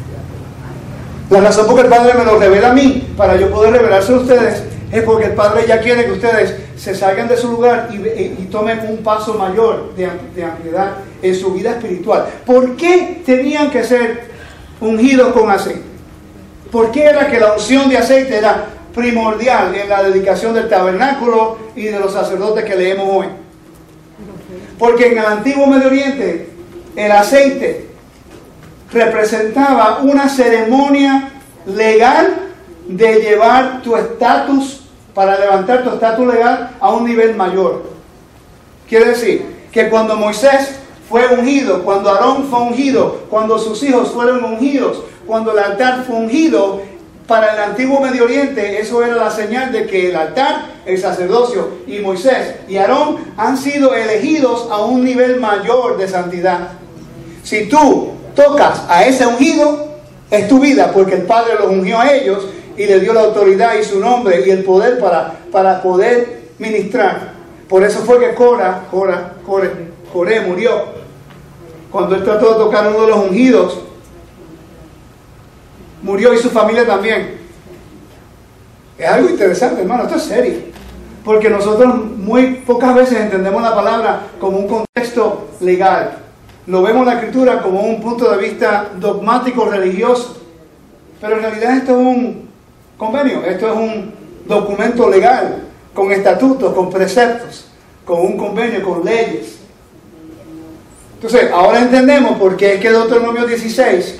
A: La razón por que el Padre me lo revela a mí, para yo poder revelárselo a ustedes, es porque el Padre ya quiere que ustedes se salgan de su lugar y tomen un paso mayor de ampliedad en su vida espiritual. ¿Por qué tenían que ser ungidos con aceite? ¿Por qué era que la unción de aceite era primordial en la dedicación del tabernáculo y de los sacerdotes que leemos hoy? Porque en el antiguo Medio Oriente el aceite representaba una ceremonia legal de llevar tu estatus, para levantar tu estatus legal a un nivel mayor. Quiere decir que cuando Moisés fue ungido, cuando Aarón fue ungido, cuando sus hijos fueron ungidos, cuando el altar fue ungido, para el antiguo Medio Oriente eso era la señal de que el altar, el sacerdocio y Moisés y Aarón han sido elegidos a un nivel mayor de santidad. Si tú tocas a ese ungido, es tu vida, porque el Padre los ungió a ellos y le dio la autoridad y su nombre y el poder para poder ministrar. Por eso fue que Coré murió. Cuando él trató de tocar a uno de los ungidos, murió, y su familia también. Es algo interesante, hermano, esto es serio. Porque nosotros muy pocas veces entendemos la palabra como un contexto legal. Lo vemos en la Escritura como un punto de vista dogmático, religioso. Pero en realidad esto es un convenio, esto es un documento legal, con estatutos, con preceptos, con un convenio, con leyes. Entonces, ahora entendemos por qué es que Deuteronomio 16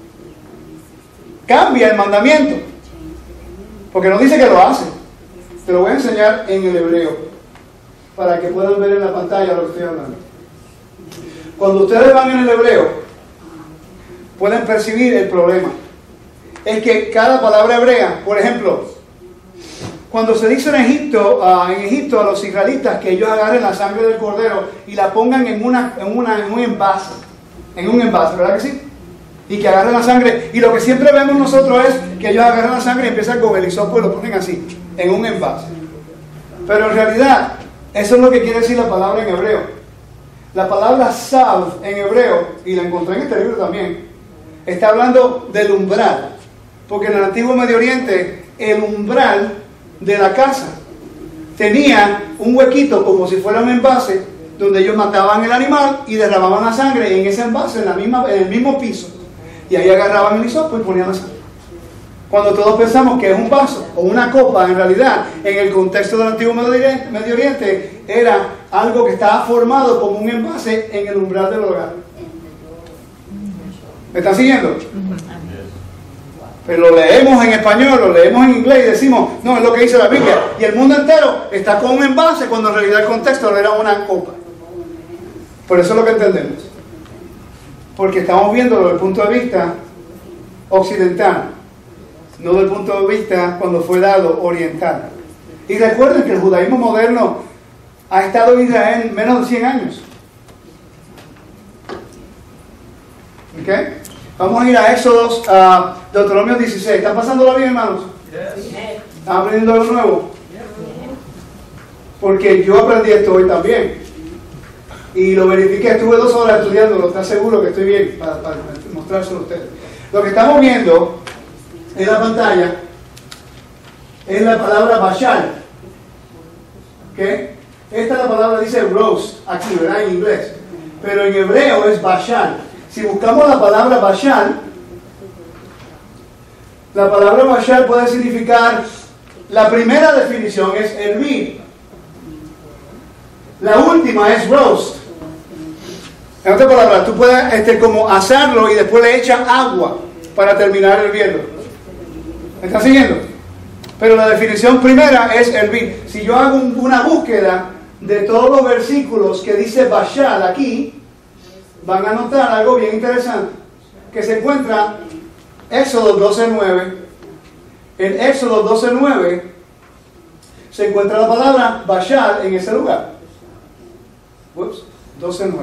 A: cambia el mandamiento. Porque no dice que lo hace. Te lo voy a enseñar en el hebreo, para que puedan ver en la pantalla lo que estoy hablando. Cuando ustedes van en el hebreo, pueden percibir el problema. Es que cada palabra hebrea, por ejemplo, cuando se dice en Egipto a los israelitas que ellos agarren la sangre del cordero y la pongan en un envase, ¿verdad que sí? Y que agarren la sangre, y lo que siempre vemos nosotros es que ellos agarran la sangre y empiezan con el hisopo y lo ponen así, en un envase. Pero en realidad, eso es lo que quiere decir la palabra en hebreo. La palabra salv en hebreo, y la encontré en este libro también, está hablando del umbral. Porque en el antiguo Medio Oriente, el umbral de la casa tenía un huequito como si fuera un envase, donde ellos mataban el animal y derramaban la sangre en ese envase, en el mismo piso. Y ahí agarraban el hisopo y ponían la sangre. Cuando todos pensamos que es un vaso o una copa, en realidad, en el contexto del antiguo Medio Oriente, era algo que estaba formado como un envase en el umbral del hogar. ¿Me están siguiendo? Pero lo leemos en español, lo leemos en inglés y decimos, no, es lo que dice la Biblia. Y el mundo entero está con un envase cuando en realidad el contexto era una copa. Por eso es lo que entendemos. Porque estamos viendo desde el punto de vista occidental, no desde el punto de vista cuando fue dado oriental. Y recuerden que el judaísmo moderno ha estado en Israel menos de 100 años. ¿Ok? Vamos a ir a Éxodos, a Deuteronomio 16. ¿Están pasándola bien, hermanos? ¿Están aprendiendo algo nuevo? Porque yo aprendí esto hoy también. Y lo verifiqué, estuve 2 horas estudiándolo, está seguro que estoy bien para mostrárselo a ustedes. Lo que estamos viendo en la pantalla es la palabra bashal. ¿Ok? Esta es la palabra, dice roast aquí, ¿verdad? En inglés. Pero en hebreo es bashal. Si buscamos la palabra bashal, La palabra bashar puede significar, la primera definición es hervir. La última es roast. En otras palabras, tú puedes como asarlo y después le echas agua para terminar hirviendo. ¿Me están siguiendo? Pero la definición primera es hervir. Si yo hago una búsqueda de todos los versículos que dice bashar aquí, van a notar algo bien interesante, que se encuentra Éxodo 12:9. En Éxodo 12:9 se encuentra la palabra bashar en ese lugar. 12:9.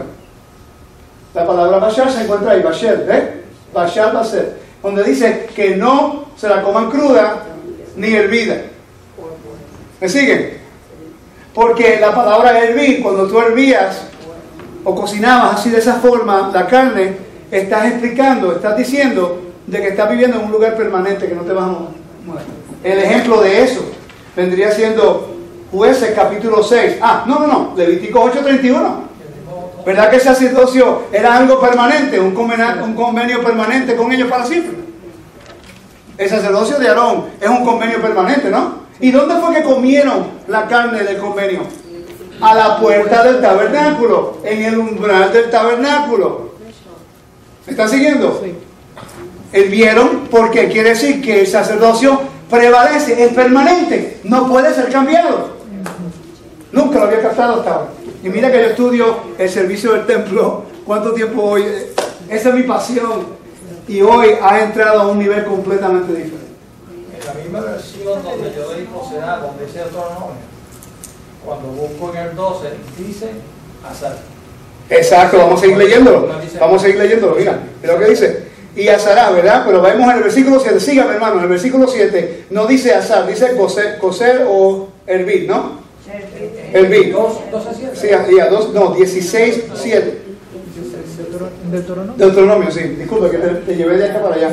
A: La palabra bashar se encuentra ahí, bashar, ¿eh? Bashar va a ser, donde dice que no se la coman cruda ni hervida. ¿Me siguen? Porque la palabra hervir, cuando tú hervías o cocinabas así de esa forma la carne, estás explicando, estás diciendo de que estás viviendo en un lugar permanente, que no te vas a mover. El ejemplo de eso vendría siendo Jueces capítulo 6. Levítico 8:31. ¿Verdad que el sacerdocio era algo permanente, un convenio permanente con ellos para siempre? El sacerdocio de Aarón es un convenio permanente, ¿no? ¿Y dónde fue que comieron la carne del convenio? A la puerta del tabernáculo, en el umbral del tabernáculo. ¿Me están siguiendo? Sí. Hirvieron porque quiere decir que el sacerdocio prevalece, es permanente, no puede ser cambiado. Nunca lo había captado hasta ahora. Y mira que yo estudio el servicio del templo. ¿Cuánto tiempo hoy? Esa es mi pasión. Y hoy ha entrado a un nivel completamente diferente.
D: En la misma versión donde yo doy considerar, donde dice Deuteronomio, cuando busco en el 12, dice asar.
A: Exacto, vamos a seguir leyéndolo. Mira lo que dice. Y asará, ¿verdad? Pero vemos en el versículo 7. Sígame, hermano. En el versículo 7 no dice asar, dice cocer o hervir, ¿no? Hervir.
D: 12:7.
A: Sí, 16:7. Deuteronomio, sí. Disculpe que te llevé de acá para allá.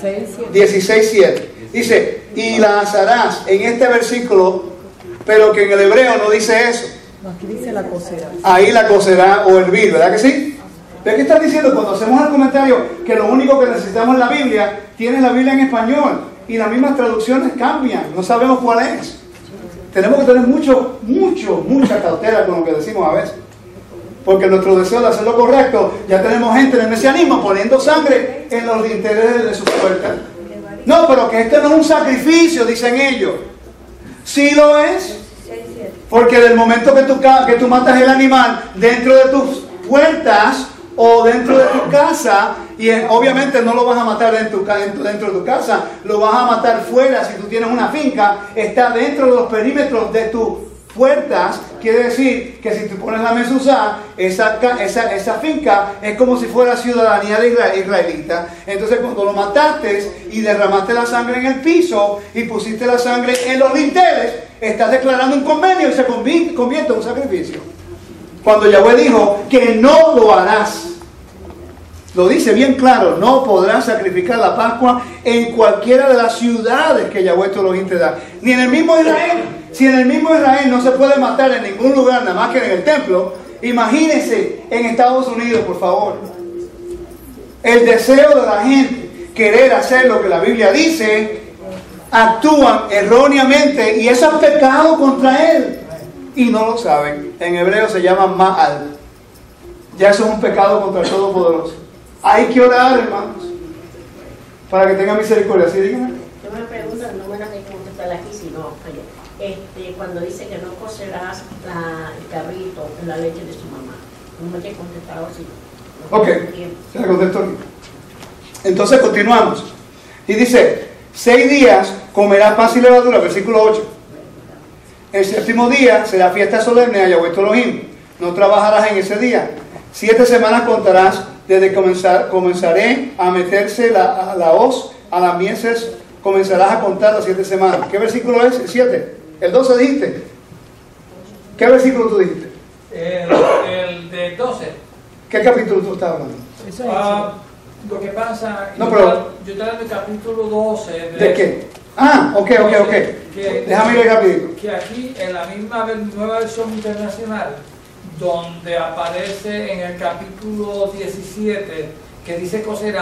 A: 16:7. Dice, y la asarás en este versículo, pero que en el hebreo no dice eso.
C: Aquí dice la cocerá.
A: Ahí la cocerá o hervir, ¿verdad que sí? ¿Ves qué estás diciendo? Cuando hacemos el comentario que lo único que necesitamos es la Biblia, tienes la Biblia en español y las mismas traducciones cambian, no sabemos cuál es. Tenemos que tener mucha cautela con lo que decimos a veces. Porque nuestro deseo de hacer lo correcto, ya tenemos gente en el mesianismo poniendo sangre en los dinteles de sus puertas. No, pero que este no es un sacrificio, dicen ellos. Sí lo es. Porque del momento que tú matas el animal dentro de tus puertas o dentro de tu casa, y obviamente no lo vas a matar dentro de tu casa, lo vas a matar fuera. Si tú tienes una finca, está dentro de los perímetros de tus puertas, quiere decir que si tú pones la mezuzá, esa finca es como si fuera ciudadanía de israelita. Entonces cuando lo mataste y derramaste la sangre en el piso y pusiste la sangre en los dinteles, estás declarando un convenio y se convierte en un sacrificio. Cuando Yahweh dijo que no lo harás, lo dice bien claro, no podrás sacrificar la Pascua en cualquiera de las ciudades que Yahweh tu Elohim te da, ni en el mismo Israel. Si en el mismo Israel no se puede matar en ningún lugar, nada más que en el templo, imagínense en Estados Unidos, por favor. El deseo de la gente querer hacer lo que la Biblia dice, actúan erróneamente y eso es pecado contra él. Y no lo saben. En hebreo se llama Ma'al. Ya eso es un pecado contra el Todopoderoso. Hay que orar, hermanos, para que tenga misericordia. ¿Sí, díganme?
E: Yo me pregunto, no me la hay que contestar aquí, sino cuando dice que no cocerás el cabrito en la leche de su mamá. No me hay que contestar así.
A: Ok, se la contesto aquí. Entonces continuamos. Y dice, 6 días comerás pan sin levadura, versículo 8. El 7º día será fiesta solemne a Yahweh tu Elohim. No trabajarás en ese día. 7 semanas contarás desde comenzaré a meterse la hoz a las mieses. Comenzarás a contar las 7 semanas. ¿Qué versículo es? El 7. El 12 dijiste. ¿Qué versículo tú dijiste?
D: El de 12.
A: ¿Qué capítulo tú estás hablando?
D: Lo que pasa,
A: no, pero,
D: yo te hablo del capítulo 12.
A: ¿De qué? Ok. Déjame ir rapidito.
D: Que aquí, en la misma nueva versión internacional, donde aparece en el capítulo 17, que dice cocerás,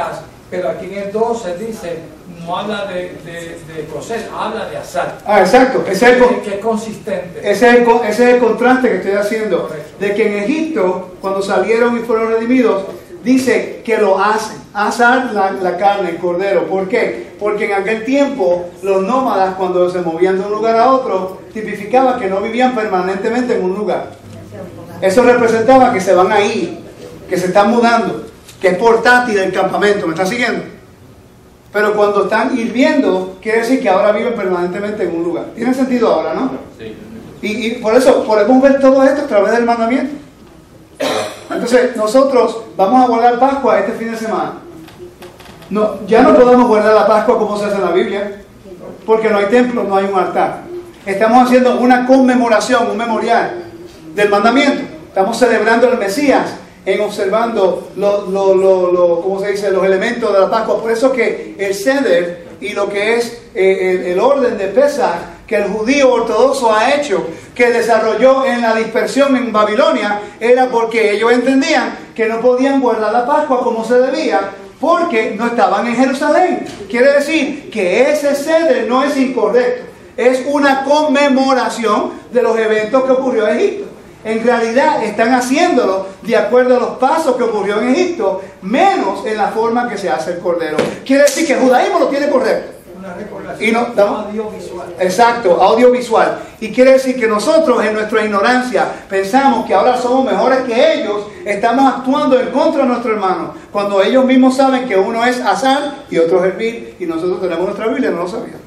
D: Pero aquí en el 12 dice, no habla de coser, habla de asar.
A: Ah, exacto.
D: Que es consistente.
A: Ese es el contraste que estoy haciendo.
D: Correcto.
A: De que en Egipto, cuando salieron y fueron redimidos, dice que lo hacen. Asar la carne, el cordero. ¿Por qué? Porque en aquel tiempo los nómadas, cuando se movían de un lugar a otro, tipificaba que no vivían permanentemente en un lugar. Eso representaba que se van a ir, que se están mudando, que es portátil el campamento. ¿Me están siguiendo? Pero cuando están hirviendo, quiere decir que ahora viven permanentemente en un lugar. ¿Tiene sentido ahora, no?
F: Sí.
A: Y por eso podemos ver todo esto a través del mandamiento. Entonces, nosotros vamos a guardar Pascua este fin de semana. No, ya no podemos guardar la Pascua como se hace en la Biblia, porque no hay templo, no hay un altar. Estamos haciendo una conmemoración, un memorial del mandamiento. Estamos celebrando el Mesías en observando ¿cómo se dice? Los elementos de la Pascua. Por eso que el Seder y lo que es el orden de Pesach que el judío ortodoxo ha hecho, que desarrolló en la dispersión en Babilonia, era porque ellos entendían que no podían guardar la Pascua como se debía, porque no estaban en Jerusalén. Quiere decir que ese Seder no es incorrecto, es una conmemoración de los eventos que ocurrió en Egipto. En realidad están haciéndolo de acuerdo a los pasos que ocurrió en Egipto, menos en la forma que se hace el cordero. Quiere decir que el judaísmo lo tiene correcto.
D: Una recordación
A: Y no,
D: audiovisual.
A: exacto, audiovisual. Y quiere decir que nosotros en nuestra ignorancia pensamos que ahora somos mejores que ellos, estamos actuando en contra de nuestro hermano, cuando ellos mismos saben que uno es asar y otro es hervir, y nosotros tenemos nuestra Biblia y no lo sabíamos.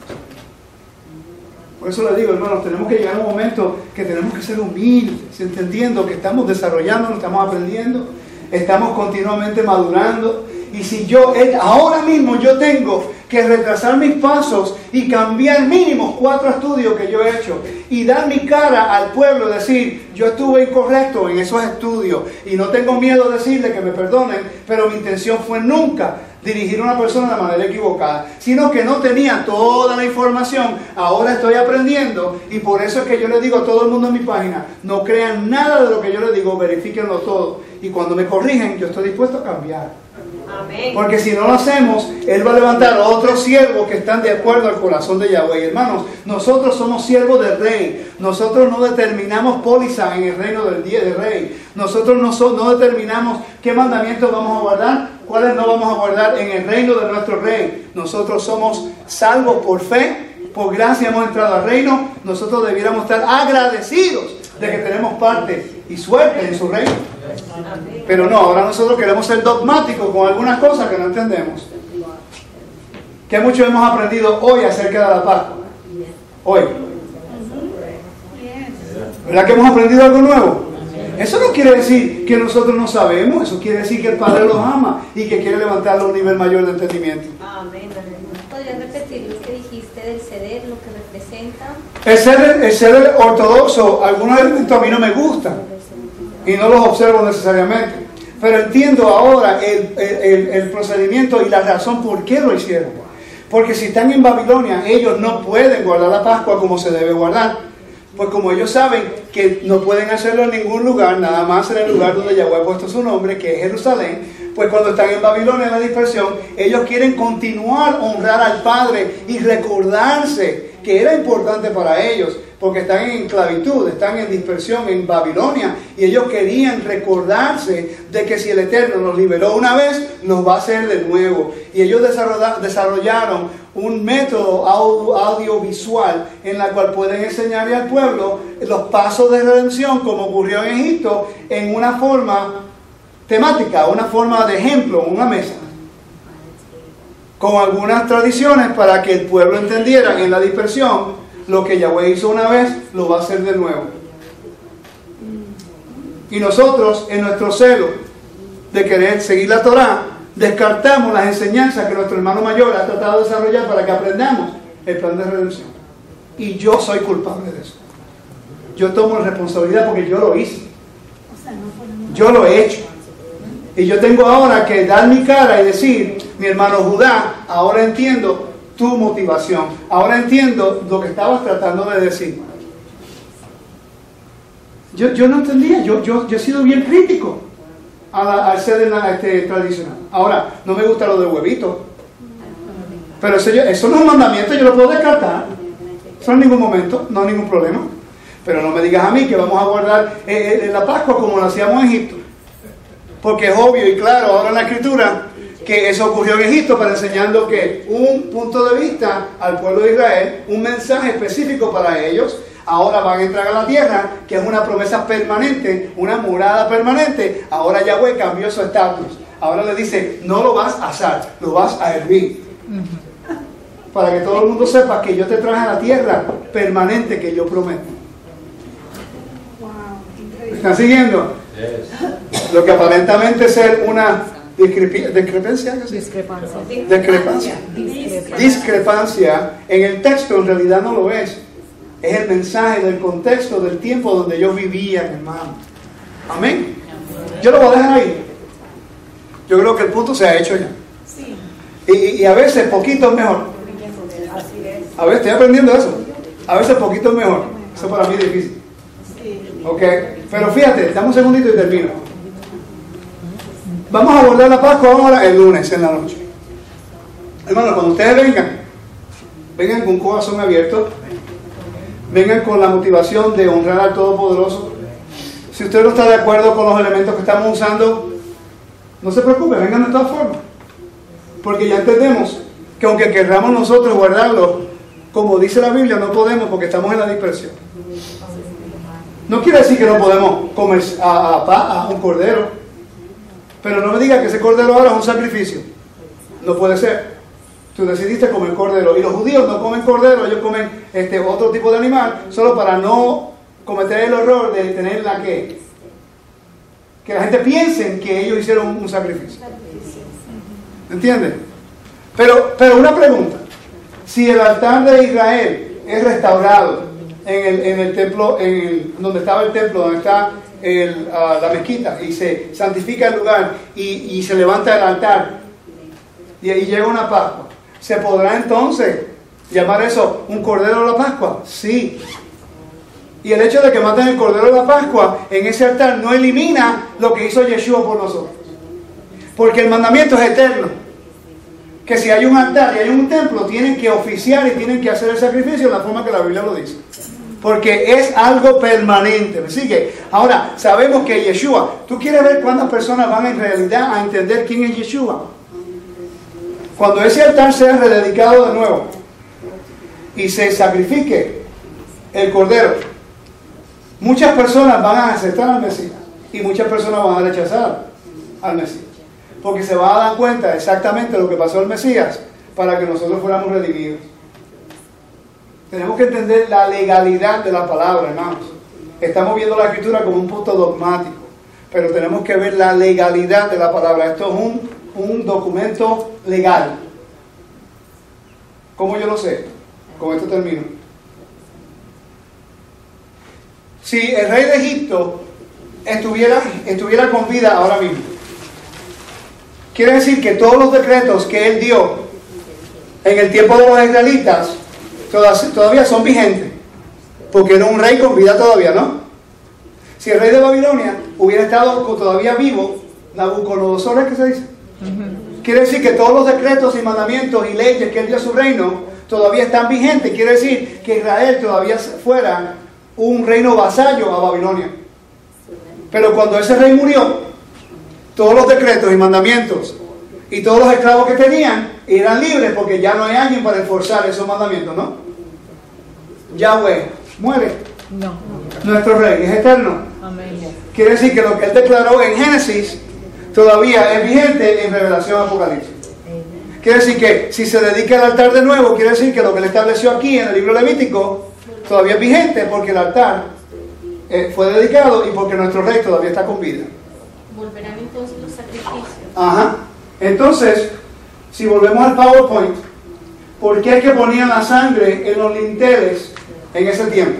A: Por eso les digo, hermanos, tenemos que llegar a un momento que tenemos que ser humildes, entendiendo que estamos desarrollando, estamos aprendiendo, estamos continuamente madurando. Y si ahora mismo yo tengo que retrasar mis pasos y cambiar mínimo 4 estudios que yo he hecho y dar mi cara al pueblo, decir, yo estuve incorrecto en esos estudios y no tengo miedo de decirle que me perdonen, pero mi intención fue nunca dirigir a una persona de manera equivocada, sino que no tenía toda la información. Ahora estoy aprendiendo y por eso es que yo le digo a todo el mundo en mi página, no crean nada de lo que yo les digo, verifíquenlo todo. Y cuando me corrigen, yo estoy dispuesto a cambiar.
E: Amén.
A: Porque si no lo hacemos, Él va a levantar a otros siervos que están de acuerdo al corazón de Yahweh. Hermanos, nosotros somos siervos del Rey. Nosotros no determinamos póliza en el reino del día del Rey. Nosotros no determinamos qué mandamientos vamos a guardar, cuáles no vamos a guardar en el reino de nuestro Rey. Nosotros somos salvos por fe, por gracia hemos entrado al reino. Nosotros debiéramos estar agradecidos de que tenemos parte y suerte en su reino. Pero no, ahora nosotros queremos ser dogmáticos con algunas cosas que no entendemos. Que mucho hemos aprendido hoy acerca de la Pascua. Hoy. ¿Verdad que hemos aprendido algo nuevo? Eso no quiere decir que nosotros no sabemos, eso quiere decir que el Padre los ama y que quiere levantarlos a un nivel mayor de entendimiento.
E: Amén.
C: ¿Podrías repetir lo que dijiste del ceder, lo que representa?
A: El ser ortodoxo, algunos elementos a mí no me gustan y no los observo necesariamente, pero entiendo ahora el procedimiento y la razón por qué lo hicieron. Porque si están en Babilonia, ellos no pueden guardar la Pascua como se debe guardar. Pues como ellos saben que no pueden hacerlo en ningún lugar, nada más en el lugar donde Yahweh ha puesto su nombre, que es Jerusalén, pues cuando están en Babilonia en la dispersión, ellos quieren continuar a honrar al Padre y recordarse que era importante para ellos, porque están en esclavitud, están en dispersión en Babilonia, y ellos querían recordarse de que si el Eterno los liberó una vez, los va a hacer de nuevo. Y ellos desarrollaron un método audiovisual en la cual pueden enseñarle al pueblo los pasos de redención, como ocurrió en Egipto, en una forma temática, una forma de ejemplo, una mesa, con algunas tradiciones para que el pueblo entendiera en la dispersión lo que Yahweh hizo una vez, lo va a hacer de nuevo. Y nosotros, en nuestro celo de querer seguir la Torá, descartamos las enseñanzas que nuestro hermano mayor ha tratado de desarrollar para que aprendamos el plan de redención. Y yo soy culpable de eso. Yo tomo la responsabilidad porque yo lo hice. Yo lo he hecho. Y yo tengo ahora que dar mi cara y decir, mi hermano Judá, ahora entiendo tu motivación. Ahora entiendo lo que estabas tratando de decir. Yo no entendía. Yo he sido bien crítico. al ceder tradicional. Ahora, no me gusta lo del huevito. Pero eso no es un mandamiento, yo lo puedo descartar. Eso en ningún momento, no hay ningún problema. Pero no me digas a mí que vamos a guardar la Pascua como lo hacíamos en Egipto. Porque es obvio y claro ahora en la Escritura que eso ocurrió en Egipto para enseñando que un punto de vista al pueblo de Israel, un mensaje específico para ellos. Ahora van a entrar a la tierra, que es una promesa permanente, una morada permanente. Ahora Yahweh cambió su estatus. Ahora le dice, no lo vas a asar, lo vas a hervir. Para que todo el mundo sepa que yo te traje a la tierra permanente que yo prometo. ¿Están siguiendo? Lo que aparentemente ser una discrepancia en el texto en realidad no lo es. Es el mensaje del contexto del tiempo donde ellos vivían, hermano. Amén. Yo lo voy a dejar ahí. Yo creo que el punto se ha hecho ya. Y a veces poquito es mejor. A ver, estoy aprendiendo eso. A veces poquito es mejor. Eso para mí es difícil. Ok, pero fíjate, dame un segundito y termino. Vamos a abordar la Pascua ahora el lunes en la noche. Hermano, cuando ustedes vengan con un corazón abierto, vengan con la motivación de honrar al Todopoderoso. Si usted no está de acuerdo con los elementos que estamos usando, no se preocupe, vengan de todas formas. Porque ya entendemos que aunque querramos nosotros guardarlo, como dice la Biblia, no podemos porque estamos en la dispersión. No quiere decir que no podemos comer a un cordero, pero no me diga que ese cordero ahora es un sacrificio. No puede ser. Tú decidiste comer cordero y los judíos no comen cordero, ellos comen otro tipo de animal, solo para no cometer el error de tener que la gente piense que ellos hicieron un sacrificio. ¿Entienden? Pero una pregunta: si el altar de Israel es restaurado en el templo, donde estaba el templo, donde está la mezquita, y se santifica el lugar y se levanta el altar y ahí llega una Pascua, ¿se podrá entonces llamar eso un cordero de la Pascua? Sí. Y el hecho de que maten el cordero de la Pascua en ese altar no elimina lo que hizo Yeshua por nosotros, porque el mandamiento es eterno, que si hay un altar y hay un templo, tienen que oficiar y tienen que hacer el sacrificio de la forma que la Biblia lo dice, porque es algo permanente. ¿Me sigue? Ahora, sabemos que Yeshua, ¿tú quieres ver cuántas personas van en realidad a entender quién es Yeshua? Cuando ese altar sea rededicado de nuevo y se sacrifique el cordero, muchas personas van a aceptar al Mesías y muchas personas van a rechazar al Mesías, porque se van a dar cuenta exactamente lo que pasó al Mesías para que nosotros fuéramos redimidos. Tenemos que entender la legalidad de la palabra, hermanos. Estamos viendo la Escritura como un punto dogmático, pero tenemos que ver la legalidad de la palabra. Esto es un documento legal. ¿Cómo yo lo sé? Con esto termino. Si el rey de Egipto estuviera con vida ahora mismo, quiere decir que todos los decretos que él dio en el tiempo de los israelitas todavía son vigentes, porque era un rey con vida todavía, ¿no? Si el rey de Babilonia hubiera estado todavía vivo, Nabucodonosor, ¿es que se dice? Quiere decir que todos los decretos y mandamientos y leyes que él dio a su reino todavía están vigentes. Quiere decir que Israel todavía fuera un reino vasallo a Babilonia. Pero cuando ese rey murió, todos los decretos y mandamientos y todos los esclavos que tenían eran libres, porque ya no hay alguien para enforzar esos mandamientos, ¿no? Yahweh muere.
F: No.
A: Nuestro rey es eterno.
F: Amén.
A: Quiere decir que lo que él declaró en Génesis todavía es vigente en Revelación Apocalipsis. Quiere decir que si se dedica al altar de nuevo, quiere decir que lo que él estableció aquí en el libro Levítico todavía es vigente, porque el altar fue dedicado y porque nuestro rey todavía está con vida.
C: Volverán entonces los sacrificios.
A: Ajá. Entonces, si volvemos al PowerPoint, ¿por qué es que ponían la sangre en los linteles en ese tiempo?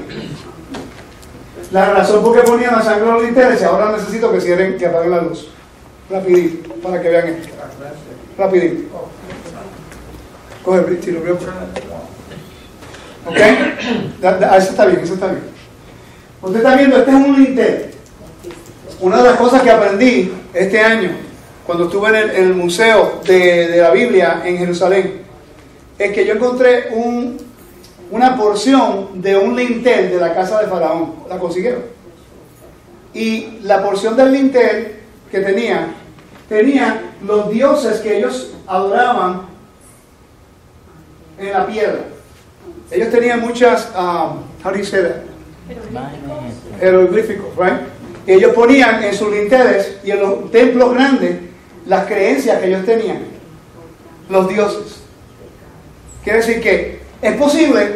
A: La razón por qué ponían la sangre en los linteles, y ahora necesito que apaguen la luz. Rapidito, para que vean esto. Rapidito. Coge el tiro, ¿ok? Eso está bien, eso está bien. Usted está viendo, este es un lintel. Una de las cosas que aprendí este año, cuando estuve en el Museo de la Biblia en Jerusalén, es que yo encontré una porción de un lintel de la casa de Faraón. La consiguieron. Y la porción del lintel que tenía los dioses que ellos adoraban en la piedra. Ellos tenían muchas, how do you say that? Jeroglíficos, right? Y ellos ponían en sus linteles y en los templos grandes las creencias que ellos tenían, los dioses. Quiere decir que es posible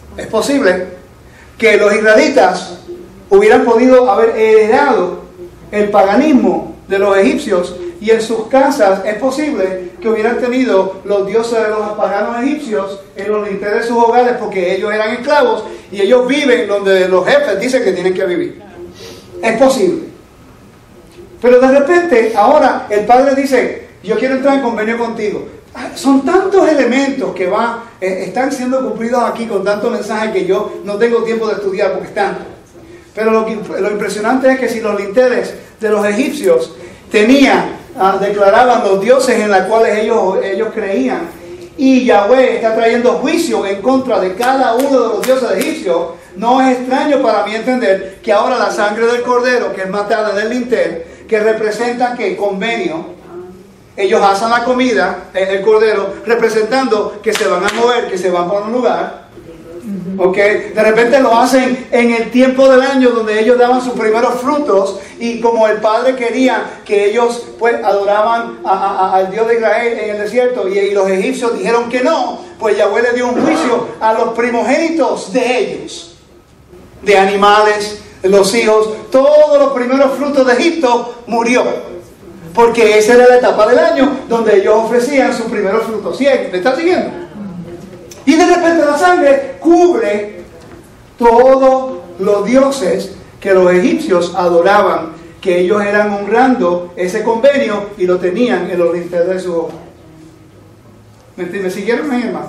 A: que los israelitas hubieran podido haber heredado el paganismo de los egipcios, y en sus casas es posible que hubieran tenido los dioses de los paganos egipcios en los linteles de sus hogares, porque ellos eran esclavos y ellos viven donde los jefes dicen que tienen que vivir. Es posible. Pero de repente, ahora el padre dice, yo quiero entrar en convenio contigo. Son tantos elementos que están siendo cumplidos aquí con tantos mensajes que yo no tengo tiempo de estudiar porque es tanto. Pero lo impresionante es que si los linteles de los egipcios declaraban los dioses en los cuales ellos creían, y Yahweh está trayendo juicio en contra de cada uno de los dioses egipcios, no es extraño para mí entender que ahora la sangre del cordero que es matada del lintel, que representa que convenio, ellos hacen la comida, el cordero, representando que se van a mover, que se van para un lugar. Okay. De repente lo hacen en el tiempo del año donde ellos daban sus primeros frutos, y como el padre quería que ellos pues adoraban al Dios de Israel en el desierto, y los egipcios dijeron que no, pues Yahweh le dio un juicio a los primogénitos de ellos, de animales, los hijos, todos los primeros frutos de Egipto murió, porque esa era la etapa del año donde ellos ofrecían sus primeros frutos. ¿Sí? ¿Me están siguiendo? Y de repente la sangre cubre todos los dioses que los egipcios adoraban, que ellos eran honrando ese convenio y lo tenían en los linteles de su hogar. ¿Me siguieron, mis hermanos?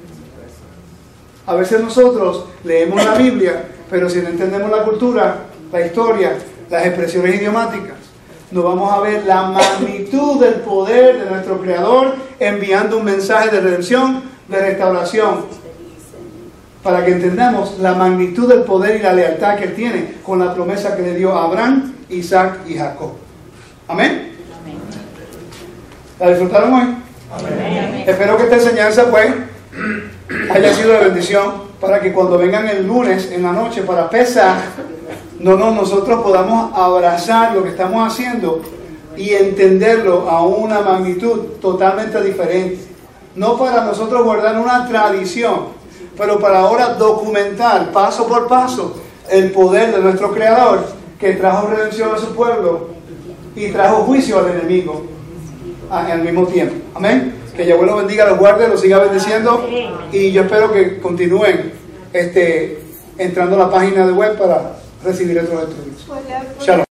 A: A veces nosotros leemos la Biblia, pero si no entendemos la cultura, la historia, las expresiones idiomáticas, no vamos a ver la magnitud del poder de nuestro Creador enviando un mensaje de redención, de restauración, para que entendamos la magnitud del poder y la lealtad que Él tiene con la promesa que le dio a Abraham, Isaac y Jacob. ¿Amén? ¿La disfrutaron hoy? Amén. Espero que esta enseñanza pues haya sido de bendición, para que cuando vengan el lunes en la noche para Pesaj, nosotros podamos abrazar lo que estamos haciendo y entenderlo a una magnitud totalmente diferente. No para nosotros guardar una tradición, pero para ahora documentar paso por paso el poder de nuestro Creador, que trajo redención a su pueblo y trajo juicio al enemigo al mismo tiempo. Amén. Que Yahweh los bendiga, los guarde, los siga bendiciendo, y yo espero que continúen entrando a la página de web para recibir otros estudios. Shalom.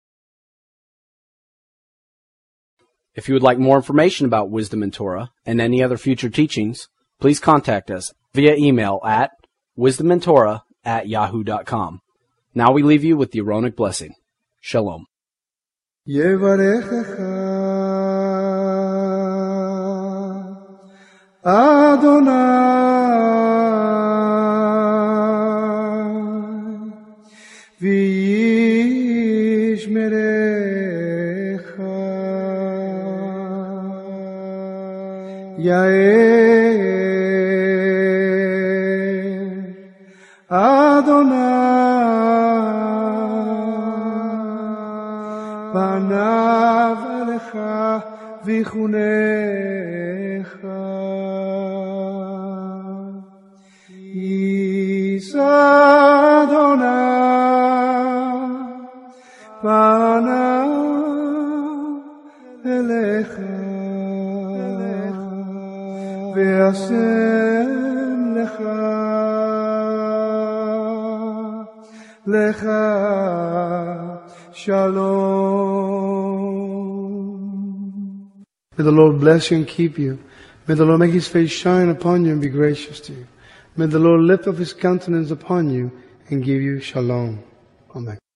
F: If you would like more information about Wisdom in Torah and any other future teachings, please contact us via email at wisdomintorah@yahoo.com. Now we leave you with the Aaronic blessing. Shalom.
G: Yael Adonai panav elecha vichunecha Yisa Adonai panav elecha Ve'asem lecha shalom. May the Lord bless you and keep you. May the Lord make His face shine upon you and be gracious to you. May the Lord lift up His countenance upon you and give you shalom. Amen.